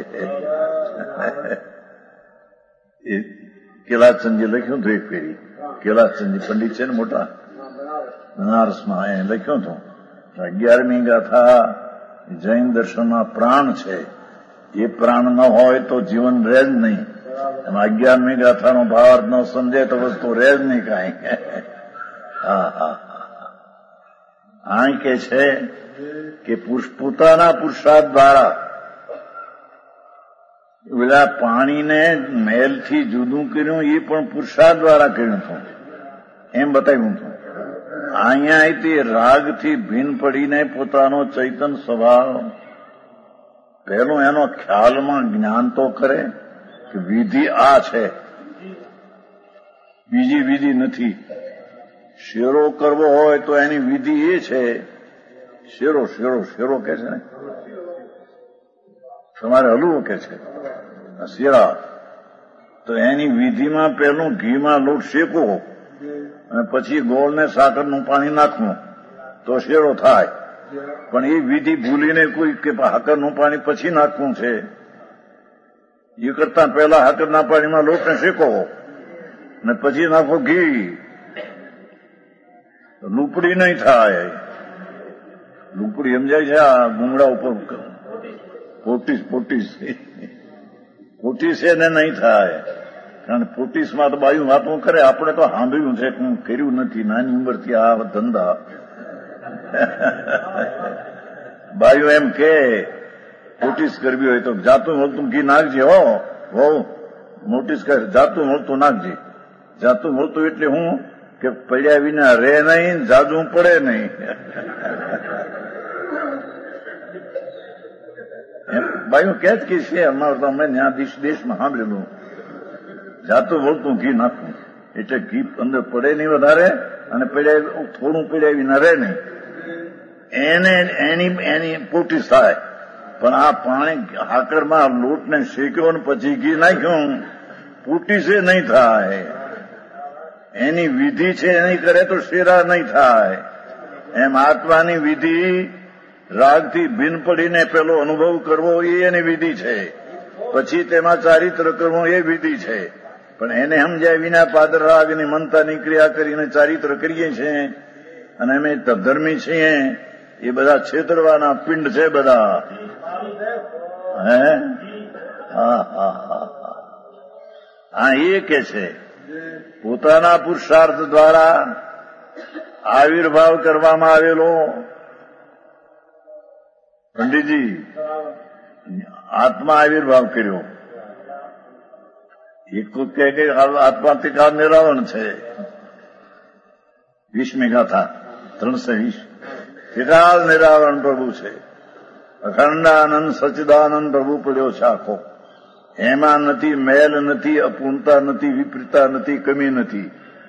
એ કેલાચંદજી લખ્યું હતું એક ફેરી. કેલાચંદજી પંડિત છે ને મોટા બનારસમાં, એ લખ્યું હતું 11મી ગાથા જૈન દર્શનના પ્રાણ છે. એ પ્રાણ ન હોય તો જીવન રહે જ નહીં. એમાં 11મી ગાથાનો ભાવાર્થ ન સમજે તો વસ્તુ રહે જ નહીં કાંઈ. આ કે છે કે પોતાના પુરુષાર્થ દ્વારા પેલા પાણીને મેલથી જુદું કર્યું, એ પણ પુરુષાર્થ દ્વારા કર્યું હતું એમ બતાવ્યું હતું. અહીંયા રાગથી ભીન પડીને પોતાનો ચૈતન સ્વભાવ પહેલું એનો ખ્યાલમાં જ્ઞાન તો કરે કે વિધિ આ છે, બીજી વિધિ નથી. શેરો કરવો હોય તો એની વિધિ એ છે. શેરો શેરો શેરો કે છે ને, તમારે હલવો કે છે શેરા, તો એની વિધિમાં પહેલું ઘીમાં લોટ શેકો અને પછી ગોળ ને સાકરનું પાણી નાખવું તો શેરો થાય. પણ એ વિધિ ભૂલીને કોઈ કે હાકરનું પાણી પછી નાખવું છે, એ કરતા પહેલા હાકરના પાણીમાં લોટને શેકો અને પછી નાખો ઘી. લૂપડી નહીં થાય. લૂપડી સમજાય છે? આ ગુંગળા ઉપર પોટીસ એને નહીં થાય, કારણ પોટીસમાં તો બાયું વાતો કરે, આપણે તો સાંભળ્યું છે કે હું કર્યું નથી નાની ઉંમરથી આ ધંધા. બાયું એમ કે પોટીસ કરવી હોય તો જાતું મળતું ઘી નાખજે. હો નોટિસ કરે, જાતું મળતું નાખજે. જાતું મળતું એટલે હું કે પડ્યા વિના રે નહીં, જાજુ પડે નહીં. બાયું કે જ છે અમારે તો અમે ત્યાં દેશમાં સાંભળેલું, જાતું મળતું ઘી નાખવું એટલે ઘી અંદર પડે નહીં વધારે, અને પડ્યા થોડું પડ્યા વિના રહે નહીં, એની પોટીસ થાય. પણ આ પાણી હાકરમાં લોટને શેક્યો ને પછી ઘી નાખ્યું, પોટીસે નહીં થાય. એની વિધિ છે એની કરે તો શેરા નહીં થાય. એમ આત્માની વિધિ રાગથી ભિન્ન પડીને પેલો અનુભવ કરવો એ એની વિધિ છે, પછી તેમાં ચારિત્ર કરવું એ વિધિ છે. પણ એને સમજાય વિના પાદર રાગની મનતાની ક્રિયા કરીને ચારિત્ર કરીએ છીએ, અને અમે ધર્મી છીએ. એ બધા છેતરવાના પિંડ છે બધા. હા એ કે છે પોતાના પુરુષાર્થ દ્વારા આવિર્ભાવ કરવામાં આવેલો. પંડિતજી આત્મા આવિર્ભાવ કર્યો. એક તો કહે કે આત્માથી કાળ નિરાવરણ છે. 20મી ગાથા 320. ત્રિકાળ નિરાવરણ પ્રભુ છે. અખંડાનંદ સચ્ચિદાનંદ પ્રભુ પડ્યો છે આખો. એમાં નથી મેલ, નથી અપૂર્ણતા, નથી વિપરીતતા, નથી કમી નથી.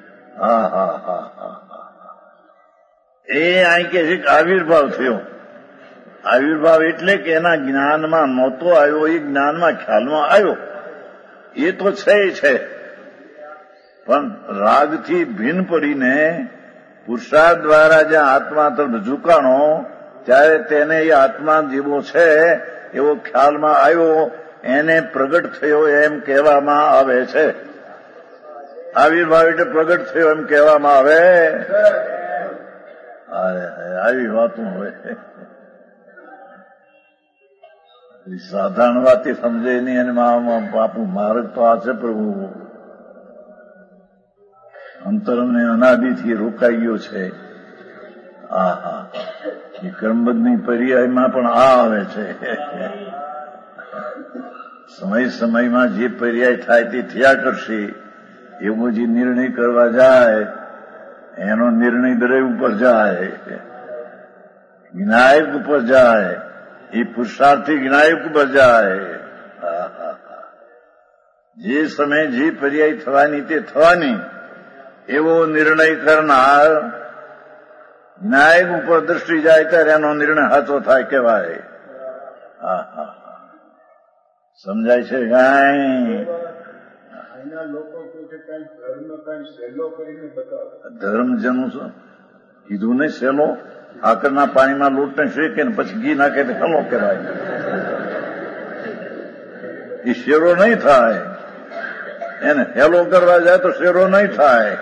એ અહીં કે છે આવિર્ભાવ થયો. આવિર્ભાવ એટલે કે એના જ્ઞાનમાં નહોતો આવ્યો, એ જ્ઞાનમાં ખ્યાલમાં આવ્યો. એ તો છે, પણ રાગથી ભિન્ન પડીને પુરુષાર્થ દ્વારા જ્યાં આત્મા તરફ ઝુકાણો, ત્યારે તેને એ આત્મા જેવો છે એવો ખ્યાલમાં આવ્યો, એને પ્રગટ થયો એમ કહેવામાં આવે છે. આવિર્ભાવ એટલે પ્રગટ થયો એમ કહેવામાં આવે. આવી વાતું હોય સાધારણ વાત સમજે નહીં. અને બાપુ માર્ગ તો આ છે પ્રભુ, અંતરને અનાદિથી રોકાઈ ગયો છે. એ કર્મબદ્ધની પર્યાયમાં પણ આ આવે છે. સમયમાં જે પર્યાય થાય તે થયા કરશે. એવો જે નિર્ણય કરવા જાય એનો નિર્ણય દરેક ઉપર જાય, વિનાયક ઉપર જાય. એ પુરુષાર્થી વિનાયક ઉપર જાય. જે સમય જે પર્યાય થવાની તે થવાની એવો નિર્ણય કરનાર વિનાયક ઉપર દ્રષ્ટિ જાય ત્યારે એનો નિર્ણય સાચો થાય કહેવાય. સમજાય છે કાંઈ? ધર્મ જેનું કીધું નહીં સહેલો. આકરના પાણીમાં લોટને શેકે ને પછી ઘી નાખે તો સહેલો કહેવાય. એ શેરો નહીં થાય. એને હેલો કરવા જાય તો શેરો નહીં થાય.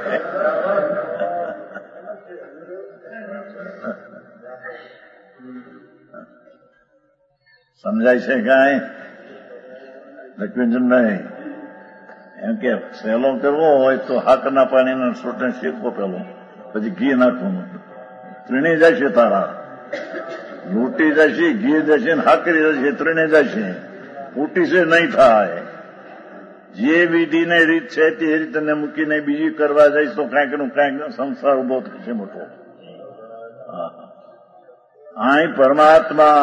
સમજાય છે કાંઈ લક્ષ્મીચંદભાઈ? એમ કે સહેલો કરવો હોય તો હાકરના પાણીના સોટને શેકવો પેલો, પછી ઘી નાખવું. ત્રણે જશે તારા, લોટી જશે, ઘી જશે ને હાકરી જશે, ત્રણે જશે. પોટીસે નહીં થાય. જે વિધિને રીત છે તે રીતને મૂકીને બીજી કરવા જઈશ તો કાંઈક નું કાંઈક સંસાર ઉભો થશે મોટો. અહીં પરમાત્મા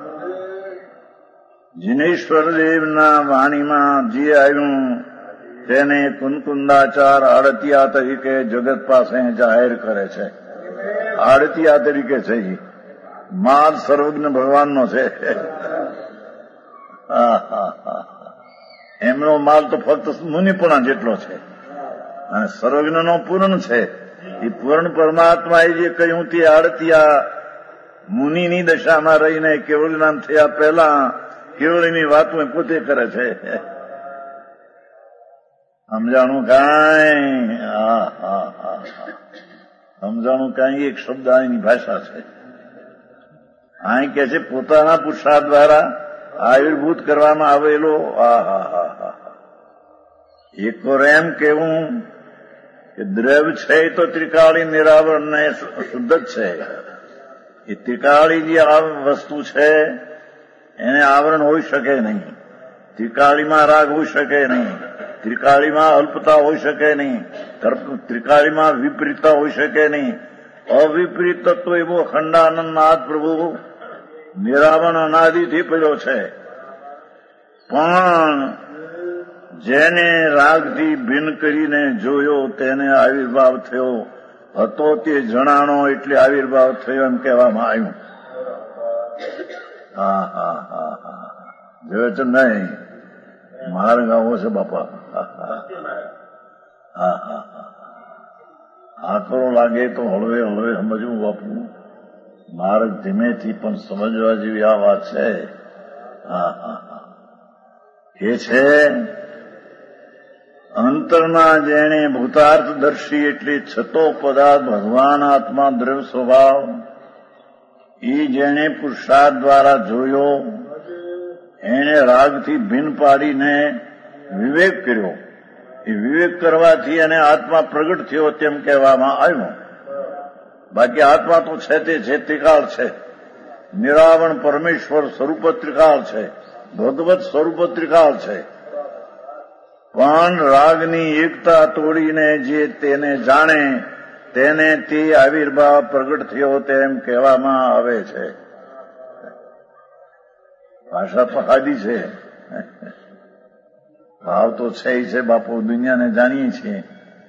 જીનેશ્વર દેવના વાણીમાં જે આવ્યું તેને કુનકુંદાચાર આડતિયા તરીકે જગત પાસે જાહેર કરે છે. આડતિયા તરીકે છે. માલ સર્વજ્ઞ ભગવાનનો છે. એમનો માલ તો ફક્ત મુનિપણા જેટલો છે, અને સર્વજ્ઞનો પૂર્ણ છે. એ પૂર્ણ પરમાત્માએ જે કહ્યું તે આડતિયા મુનિની દશામાં રહીને કેવળ જ્ઞાન થયા પહેલા કેવળની વાતો પોતે કરે છે. સમજાણું કાંઈ? સમજાણું કાંઈ? એક શબ્દ અહીંની ભાષા છે. અહીં કે છે પોતાના પુરુષાર્થ દ્વારા આવિર્ભૂત કરવામાં આવેલો એક વાર એમ કેવું કે દ્રવ્ય છે એ તો ત્રિકાળી નિરાવરણ ને શુદ્ધ જ છે. એ ત્રિકાળી જે વસ્તુ છે એને આવરણ હોઈ શકે નહીં. ત્રિકાળીમાં રાગ હોઈ શકે નહીં, ત્રિકાળીમાં અલ્પતા હોઈ શકે નહીં, ત્રિકાળીમાં વિપરીતતા હોઈ શકે નહીં. અવિપરીત તત્વ એવો ખંડાનંદનાથ પ્રભુ નિરાવરણ અનાદિથી પડ્યો છે. પણ જેને રાગથી ભિન્ન કરીને જોયો તેને આવિર્ભાવ થયો હતો, તે જણાણો એટલે આવિર્ભાવ થયો એમ કહેવામાં આવ્યું. જોયો છે નહીં? માર્ગ આવો છે બાપા. આકરો લાગે તો હળવે હળવે સમજવું બાપુ. માર્ગ ધીમેથી પણ સમજવા જેવી આ વાત છે. એ છે અંતરના જેણે ભૂતાર્થદર્શી એટલે છતો પદાર્થ ભગવાન આત્મા દ્રવ્ય સ્વભાવ એ જેણે પુરુષાર્થ દ્વારા જોયો, એણે રાગથી ભિન્ન પાડીને વિવેક કર્યો. એ વિવેક કરવાથી એને આત્મા પ્રગટ થયો તેમ કહેવામાં આવ્યું. બાકી આત્મા તો છે તે છે, ત્રિકાળ છે. નિરાવરણ પરમેશ્વર સ્વરૂપ ત્રિકાળ છે, ભગવત સ્વરૂપ ત્રિકાળ છે. પણ રાગની એકતા તોડીને જે તેને જાણે તેને તે આવિર્ભાવ પ્રગટ થયો તેમ કહેવામાં આવે છે. ભાષા પહાડી છે, ભાવ તો છે ઈ છે બાપુ, દુનિયાને જાણીએ છીએ.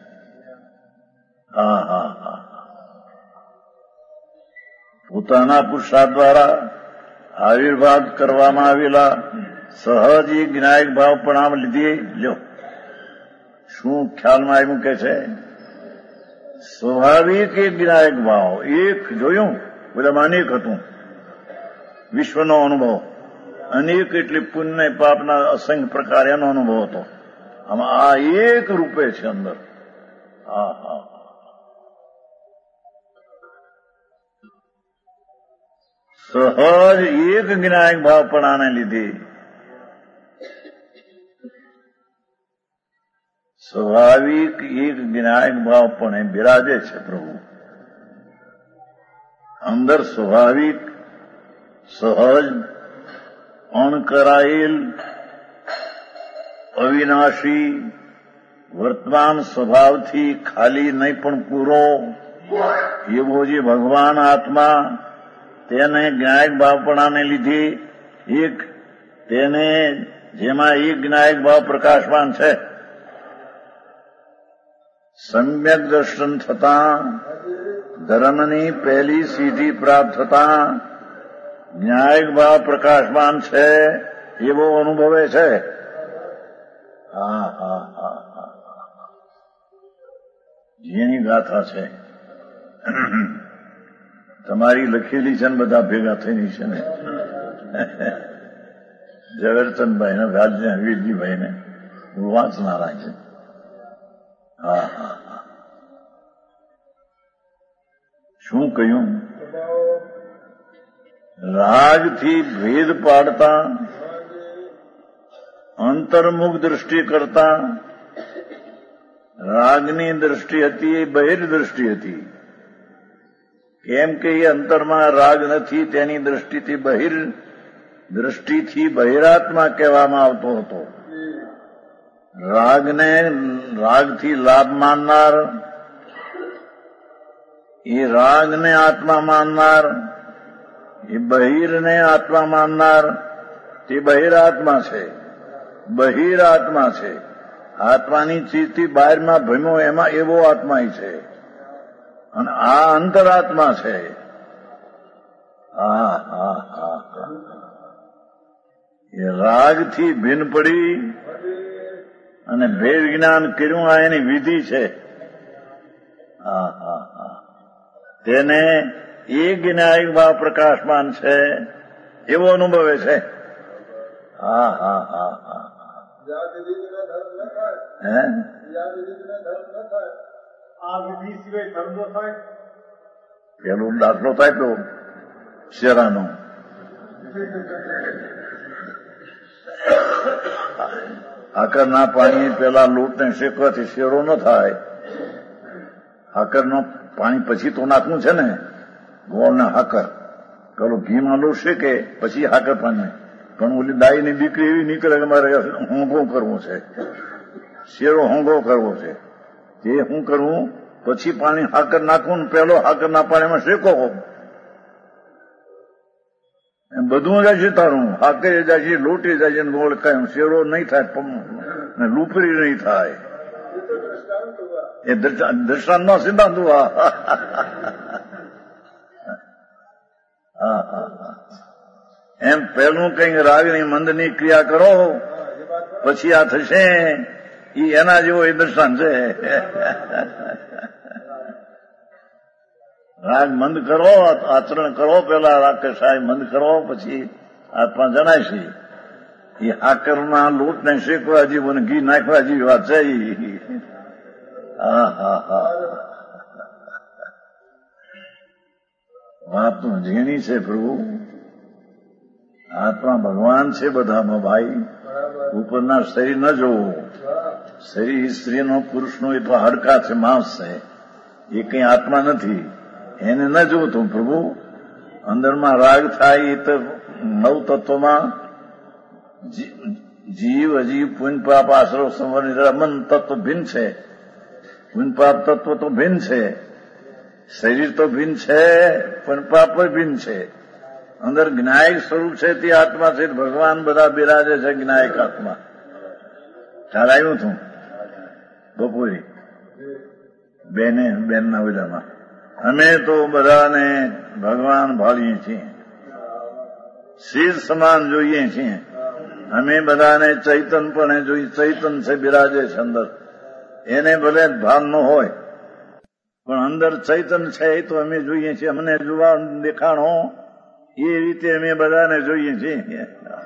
પોતાના પુરુષાર્થ દ્વારા આવિર્ભાવ કરવામાં આવેલા સહજ એ જ્ઞાયક ભાવ પણ આમ લીધી. લ્યો શું ખ્યાલમાં આવ્યું કે છે? સ્વાભાવિક એક જ્ઞાયક ભાવ એક જોયું, બધામાં અનેક હતું. વિશ્વનો અનુભવ અનેક એટલે પુણ્ય પાપના અસંખ્ય પ્રકાર એનો અનુભવ હતો. આમાં આ એક રૂપે છે અંદર. સહજ એક જ્ઞાયક ભાવ પણ આને લીધે સ્વાભાવિક એક જ્ઞાયક ભાવ પણ એ બિરાજે છે પ્રભુ અંદર. સ્વાભાવિક સહજ અણકરાયેલ અવિનાશી વર્તમાન સ્વભાવથી ખાલી નહીં પણ પૂરો એવો જે ભગવાન આત્મા તેને જ્ઞાયક ભાવપણાને લીધે એક તેને જેમાં એક જ્ઞાયક ભાવ પ્રકાશમાન છે. સમ્યક દર્શન થતા ધર્મની પહેલી સિદ્ધિ પ્રાપ્ત થતા જ્ઞાયક ભાવ પ્રકાશમાન છે એવો અનુભવે છે. જેની ગાથા છે તમારી લખેલી છે ને બધા ભેગા થઈને છે ને ઝવેરચંદભાઈ ને વીરજીભાઈ ને વાંચનારા છે. શું કહ્યું? રાગથી ભેદ પાડતા અંતર્મુખ દૃષ્ટિ કરતા રાગની દૃષ્ટિ હતી એ બહિર દૃષ્ટિ હતી. કેમ કે એ અંતરમાં રાગ નથી તેની દ્રષ્ટિથી બહિરાત્મા કહેવામાં આવતો હતો. રાગથી લાભ માનનાર એ રાગને આત્મા માનનાર એ બહિરને આત્મા માનનાર તે બહિરાત્મા છે. બહિરાત્મા છે. આત્માની ચીજથી બહારમાં ભમ્યો એમાં એવો આત્મા છે અને આ અંતરાત્મા છે. એ રાગથી ભિન્ન પડી અને ભેદ જ્ઞાન કર્યું. આ એની વિધિ છે. તેને એ જ્ઞાયક ભાવ પ્રકાશમાન છે એવો અનુભવે છે. પેલું દાખલો થાય તો શેરાનો હાકરના પાણી પેલા લોટને શેકવાથી શેરો ન થાય. હાકરનું પાણી પછી તો નાખવું છે ને, ગોળ ને હાકર. પેલો ઘીમાં લોટ શેકે પછી હાકર પાણી. પણ ઓલી દાઈની દીકરી એવી નીકળે કે મારે હોંગો કરવો છે, શેરો હોંગો કરવો છે. તે શું કરવું? પછી પાણી હાકર નાખવું ને પેલો હાકરના પાણીમાં શેકો. એમ બધું જાય છે તારું. હાકરે જાય છે, લોટી જાય છે, ગોળ કાંઈ શેરો નહીં થાય, લૂપરી નહીં થાય. એ દર્શન નો સિદ્ધાંત. એમ પેલું કઈક રાગની મંદની ક્રિયા કરો પછી આ થશે, એના જેવો એ દર્શન છે. રાગ મંદ કરો, આચરણ કરો, પેલા રાગ કસાય મંદ કરો, પછી આત્મા જણાય છે. એ હાકરના લોટને શેકવા જેવું ને ઘી નાખવા જેવી વાત છે. વાત તો ઝીણી છે પ્રભુ. આત્મા ભગવાન છે બધામાં ભાઈ. ઉપરના શરીર ન જોવું. શરીર સ્ત્રીનો પુરુષનો એ તો હાડકા છે, માંસ છે, એ કઈ આત્મા નથી. એને ન જોતું પ્રભુ. અંદરમાં રાગ થાય એ તો નવ તત્વમાં જીવ, અજીવ, પુણ્ય, પાપ, આશ્રવ, સંવર, મન તત્વ ભિન્ન છે. પુણ્ય પાપ તત્વ તો ભિન્ન છે, શરીર તો ભિન્ન છે, પુણ્ય પાપ ભિન્ન છે. અંદર જ્ઞાયક સ્વરૂપ છે તે આત્મા છે. ભગવાન બધા બિરાજે છે જ્ઞાયક આત્મા. ખ્યાલ આવ્યું હતું બપોરે બેનના વિડામાં. અમે તો બધાને ભગવાન ભાળીએ છીએ, શીર સમાન જોઈએ છીએ. અમે બધાને ચૈતનપણે જોઈએ. ચૈતન છે, બિરાજે છે અંદર. એને ભલે ભાન ન હોય પણ અંદર ચૈતન છે એ તો અમે જોઈએ છીએ. અમને જોવા દેખાણો એ રીતે અમે બધાને જોઈએ છીએ.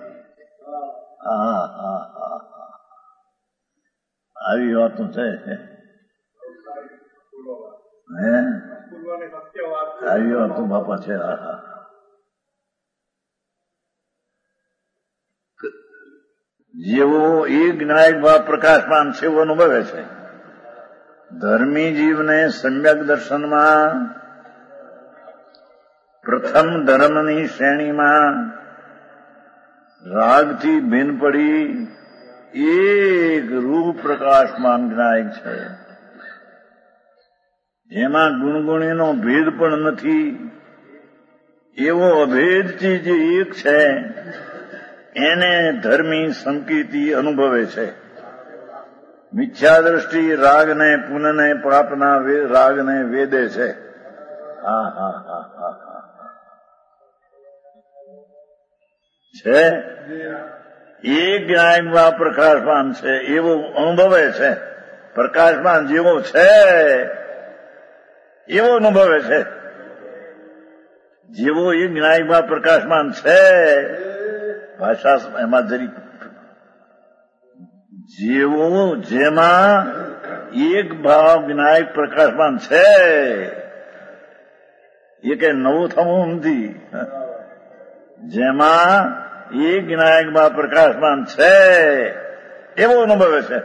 આવી વાતો છે. આવી વાતો બાપા છે. જેવો એ જ્ઞાયક ભાવ પ્રકાશમાન છે એવો અનુભવે છે. ધર્મી જીવને સમ્યક દર્શનમાં પ્રથમ ધર્મની શ્રેણીમાં રાગથી ભિન્ન પડી એક રૂપ પ્રકાશમાન જ્ઞાયક છે. એમાં ગુણગુણીનો ભેદ પણ નથી. એવો અભેદથી જે એક છે એને ધર્મી સંકીર્તિ અનુભવે છે. મિથ્યા દ્રષ્ટિ રાગને, પુનઃને, પાપના રાગને વેદે છે. છે એ જ્ઞાનમાં પ્રકાશમાન છે એવો અનુભવે છે. પ્રકાશમાન જેવો છે એવો અનુભવે છે. જેવો એ જ્ઞાનમાં પ્રકાશમાન છે. ભાષા એમાં જરી જેવો જેમાં એક ભાવ જ્ઞાયક પ્રકાશમાન છે એ કઈ નવું થવું નથી. જેમાં એક જ્ઞાયકમાં પ્રકાશમાન છે એવો અનુભવે છે.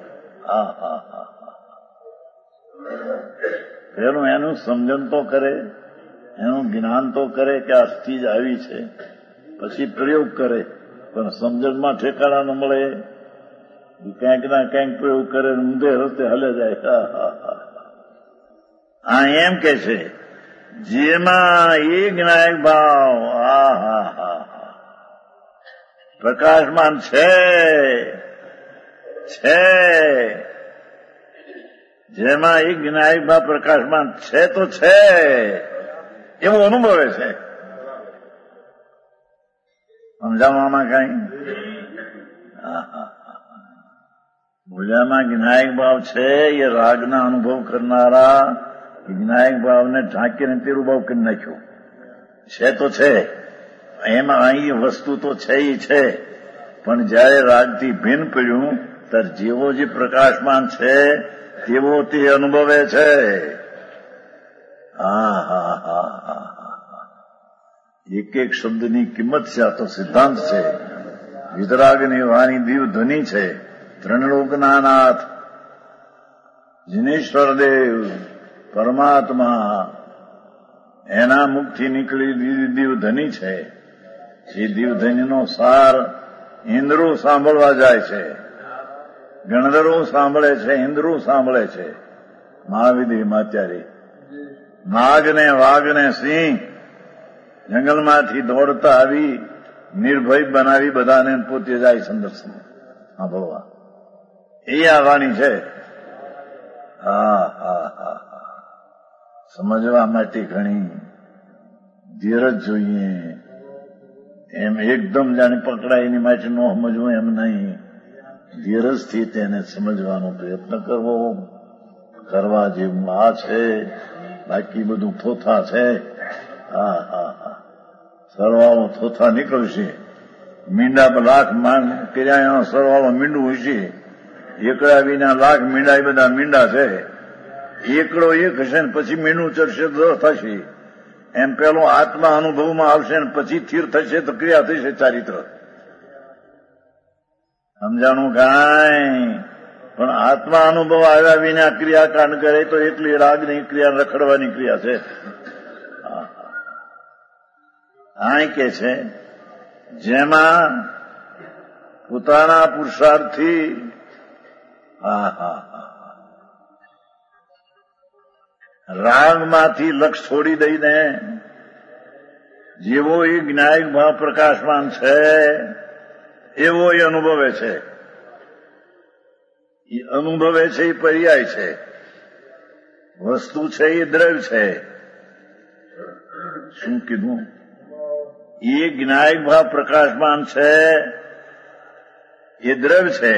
પેલું એનું સમજણ તો કરે, એનું જ્ઞાન તો કરે કે આ સ્થિતિ આવી છે, પછી પ્રયોગ કરે. પણ સમજણમાં ઠેકાણા ન મળે, ક્યાંક ના ક્યાંક પ્રયોગ કરે, ઊંધે રસ્તે હલે જાય. આ એમ કે છે જેમાં એ જ્ઞાયક ભાવ પ્રકાશમાન છે, જેમાં એક જ્ઞાયક ભાવ પ્રકાશમાન છે તો છે એવું અનુભવે છે. સમજાવવામાં કઈ બોલ્યામાં જ્ઞાયક ભાવ છે એ રાગના અનુભવ કરનારા જ્ઞાયક ભાવને ઢાંકીને તિરુભાવ કરી નાખ્યો છે તો છે. એમાં અહીં વસ્તુ તો છે એ છે, પણ જયારે રાગથી ભિન્ન પડ્યું ત્યારે જેવો જે પ્રકાશમાન છે તેવો તે અનુભવે છે. એક એક શબ્દની કિંમત છે. આ તો સિદ્ધાંત છે, વિતરાગની વાણી દીવ ધ્વનિ છે. ત્રણલોકના નાથ જિનેશ્વર દેવ પરમાત્મા એના મુખથી નીકળી દીવધ્વનિ છે. એ દીવધ્વનિનો સાર ઇન્દ્રો સાંભળવા જાય છે, ગણધરો સાંભળે છે, ઇન્દ્રો સાંભળે છે. મહાવિધિ માત્યારી નાગને વાઘને સિંહ જંગલમાંથી દોડતા આવી નિર્ભય બનાવી બધાને પોતે જાય સંદર્શન સાંભળવા. એ આ વાણી છે. હા હા હા હા. સમજવા માટે ઘણી ધીરજ જોઈએ. એમ એકદમ જાણે પકડાય એની માટે ન સમજવું એમ નહીં. ધીરજથી તેને સમજવાનો પ્રયત્ન કરવો. કરવા જેવું આ છે, બાકી બધું થોથા છે. હા હા હા. સરવાળો થોથા નીકળશે. મીંડા પર લાખ કર્યા એનો સરવાળો મીંડું હશે. એકડા વિના લાખ મીંડા એ બધા મીંડા છે. એકડો એક હશે ને પછી મીંડું ચડશે તો થશે. એમ પેલો આત્મા અનુભવમાં આવશે ને પછી સ્થિર થશે તો ક્રિયા થશે ચારિત્ર. સમજાણું કાંઈ? પણ આત્મા અનુભવ આવ્યા વિના ક્રિયાકાંડ કરે તો એટલી રાગની ક્રિયા રખડવાની ક્રિયા છે. આ કે છે જેમાં પોતાના પુરુષાર્થથી રાગમાંથી લક્ષ છોડી દઈને જેવો એ જ્ઞાયક ભાવ પ્રકાશમાન છે એવો એ અનુભવે છે. એ અનુભવે છે એ પર્યાય છે. વસ્તુ છે એ દ્રવ્ય છે. શું કીધું? એ જ્ઞાયક ભાવ પ્રકાશમાન છે એ દ્રવ્ય છે.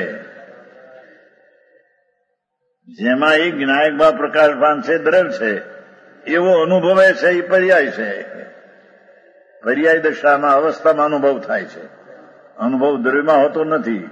જેમાં એ જ્ઞાયક ભાવ પ્રકાશમાન છે દ્રવ્ય છે એવો અનુભવે છે એ પર્યાય છે. પર્યાય દશામાં અવસ્થામાં અનુભવ થાય છે. અનુભવ દ્રવ્યમાં હોતો નથી.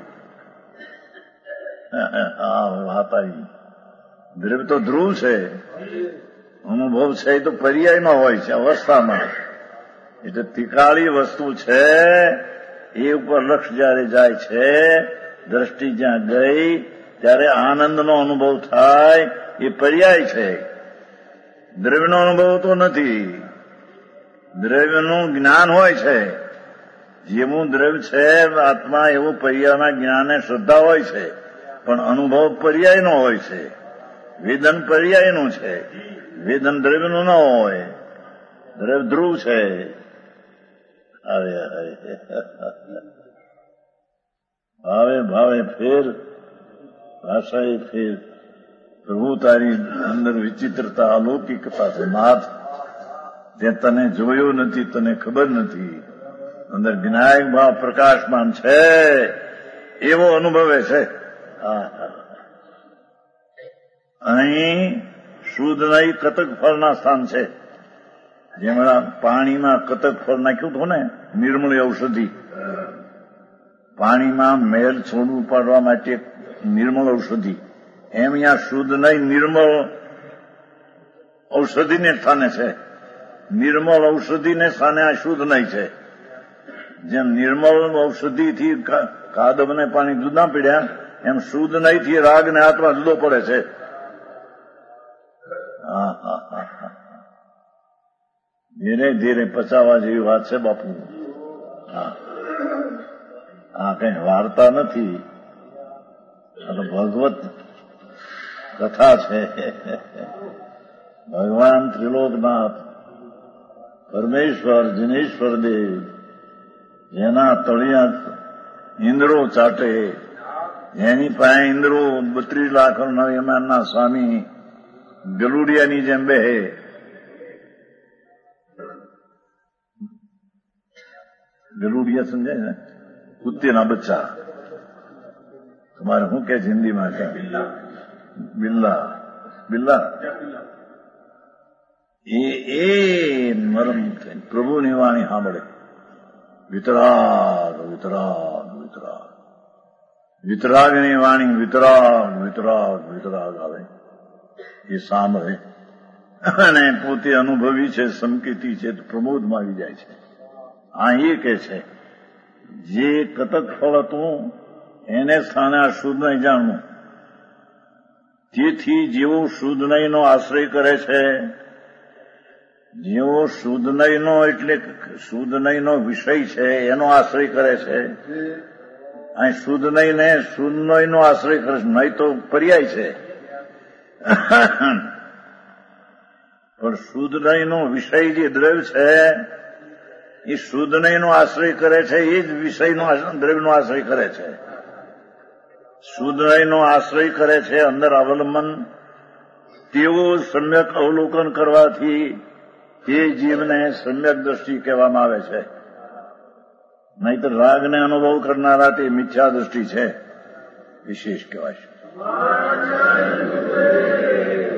વાત આવી. દ્રવ્ય તો ધ્રુવ છે, અનુભવ છે એ તો પર્યાયમાં હોય છે, અવસ્થામાં. એટલે તિકાળી વસ્તુ છે એ ઉપર લક્ષ જયારે જાય છે, દ્રષ્ટિ જ્યાં ગઈ ત્યારે આનંદનો અનુભવ થાય એ પર્યાય છે. દ્રવ્યનો અનુભવ તો નથી. દ્રવ્યનું જ્ઞાન હોય છે. જેવું દ્રવ્ય છે આત્મા એવું પર્યાયના જ્ઞાનને શ્રદ્ધા હોય છે. પણ અનુભવ પર્યાયનો હોય છે. વેદન પર્યાયનું છે. વેદન દ્રવ્યનું ન હોય. દ્રવ્ય ધ્રુવ છે. ભાવે ભાવે ફેર, ભાષાએ ફેર. પ્રભુ તારી અંદર વિચિત્રતા અલૌકિકતા છે. નાથ તે તને જોયો નથી, તને ખબર નથી. અંદર જ્ઞાયક ભાવ પ્રકાશમાન છે એવો અનુભવે છે. અહીં શુદ્ધ નહીં કતક ફળના સ્થાન છે. જેમાં પાણીમાં કતક ફળ નાખ્યું હતું ને, નિર્મળ ઔષધિ. પાણીમાં મેલ છોડવું પાડવા માટે નિર્મળ ઔષધિ. એમ અહીંયા શુદ્ધ નહીં નિર્મળ ઔષધિને સ્થાને છે. નિર્મળ ઔષધિને સ્થાને આ શુદ્ધ નહીં છે. જેમ નિર્મળ ઔષધિથી કાદવને પાણી જુદા પીડ્યા એમ શુદ્ધ નહીંથી રાગ ને આત્મા જુદો પડે છે. ધીરે ધીરે પચાવવા જેવી વાત છે બાપુ. આ કઈ વાર્તા નથી, આ તો ભગવત કથા છે. ભગવાન ત્રિલોકનાથ પરમેશ્વર જિનેશ્વર દેવ જેના તળિયા ઇન્દ્રો ચાટે, એની પાસે ઇન્દ્રો 32 લાખ નવયમાનના સ્વામી ગલુડિયાની જેમ બેહે. ગલુડિયા સમજાય ને? કુત્તીના બચ્ચા. તમારે શું કે છે હિન્દીમાં? કે બિલ્લા. બિલ્લા એ મરમ થઈને પ્રભુની વાણી સાંભળે. વિતરાગ વિતરાગ વિતરાગ. વિતરાગની વાણી વિતરાગ વિતરાગ વિતરાગ આવે એ સાંભળે અને પોતે અનુભવી છે, સંકેતી છે, તો પ્રમોદમાં આવી જાય છે. આ એ કે છે જે કતક ફળ હતું એને સ્થાને આ શુદ્ધ નહીં જાણવું. તેથી જેવો શુદ્ધ નહીંનો આશ્રય કરે છે, જેવો શુદ્ધ નહીંનો એટલે શુદ્ધ નહીંનો વિષય છે એનો આશ્રય કરે છે, અહીં શુદ્ધ નહીં ને શુદ્ધ નહીંનો આશ્રય કરે છે. નહીં તો પર્યાય છે, પણ શુદ્ધ નહીંનો વિષય જે દ્રવ્ય છે એ શુદ્ધ નહીંનો આશ્રય કરે છે, એ જ વિષયનો દ્રવ્યનો આશ્રય કરે છે. શુદ્ધ નહીંનો આશ્રય કરે છે, અંદર અવલંબન, તેવો સમ્યક અવલોકન કરવાથી એ જીવને સમ્યક દ્રષ્ટિ કહેવામાં આવે છે. નહીં તો રાગને અનુભવ કરનારા તે મિથ્યા દ્રષ્ટિ છે, વિશેષ કહેવાય છે.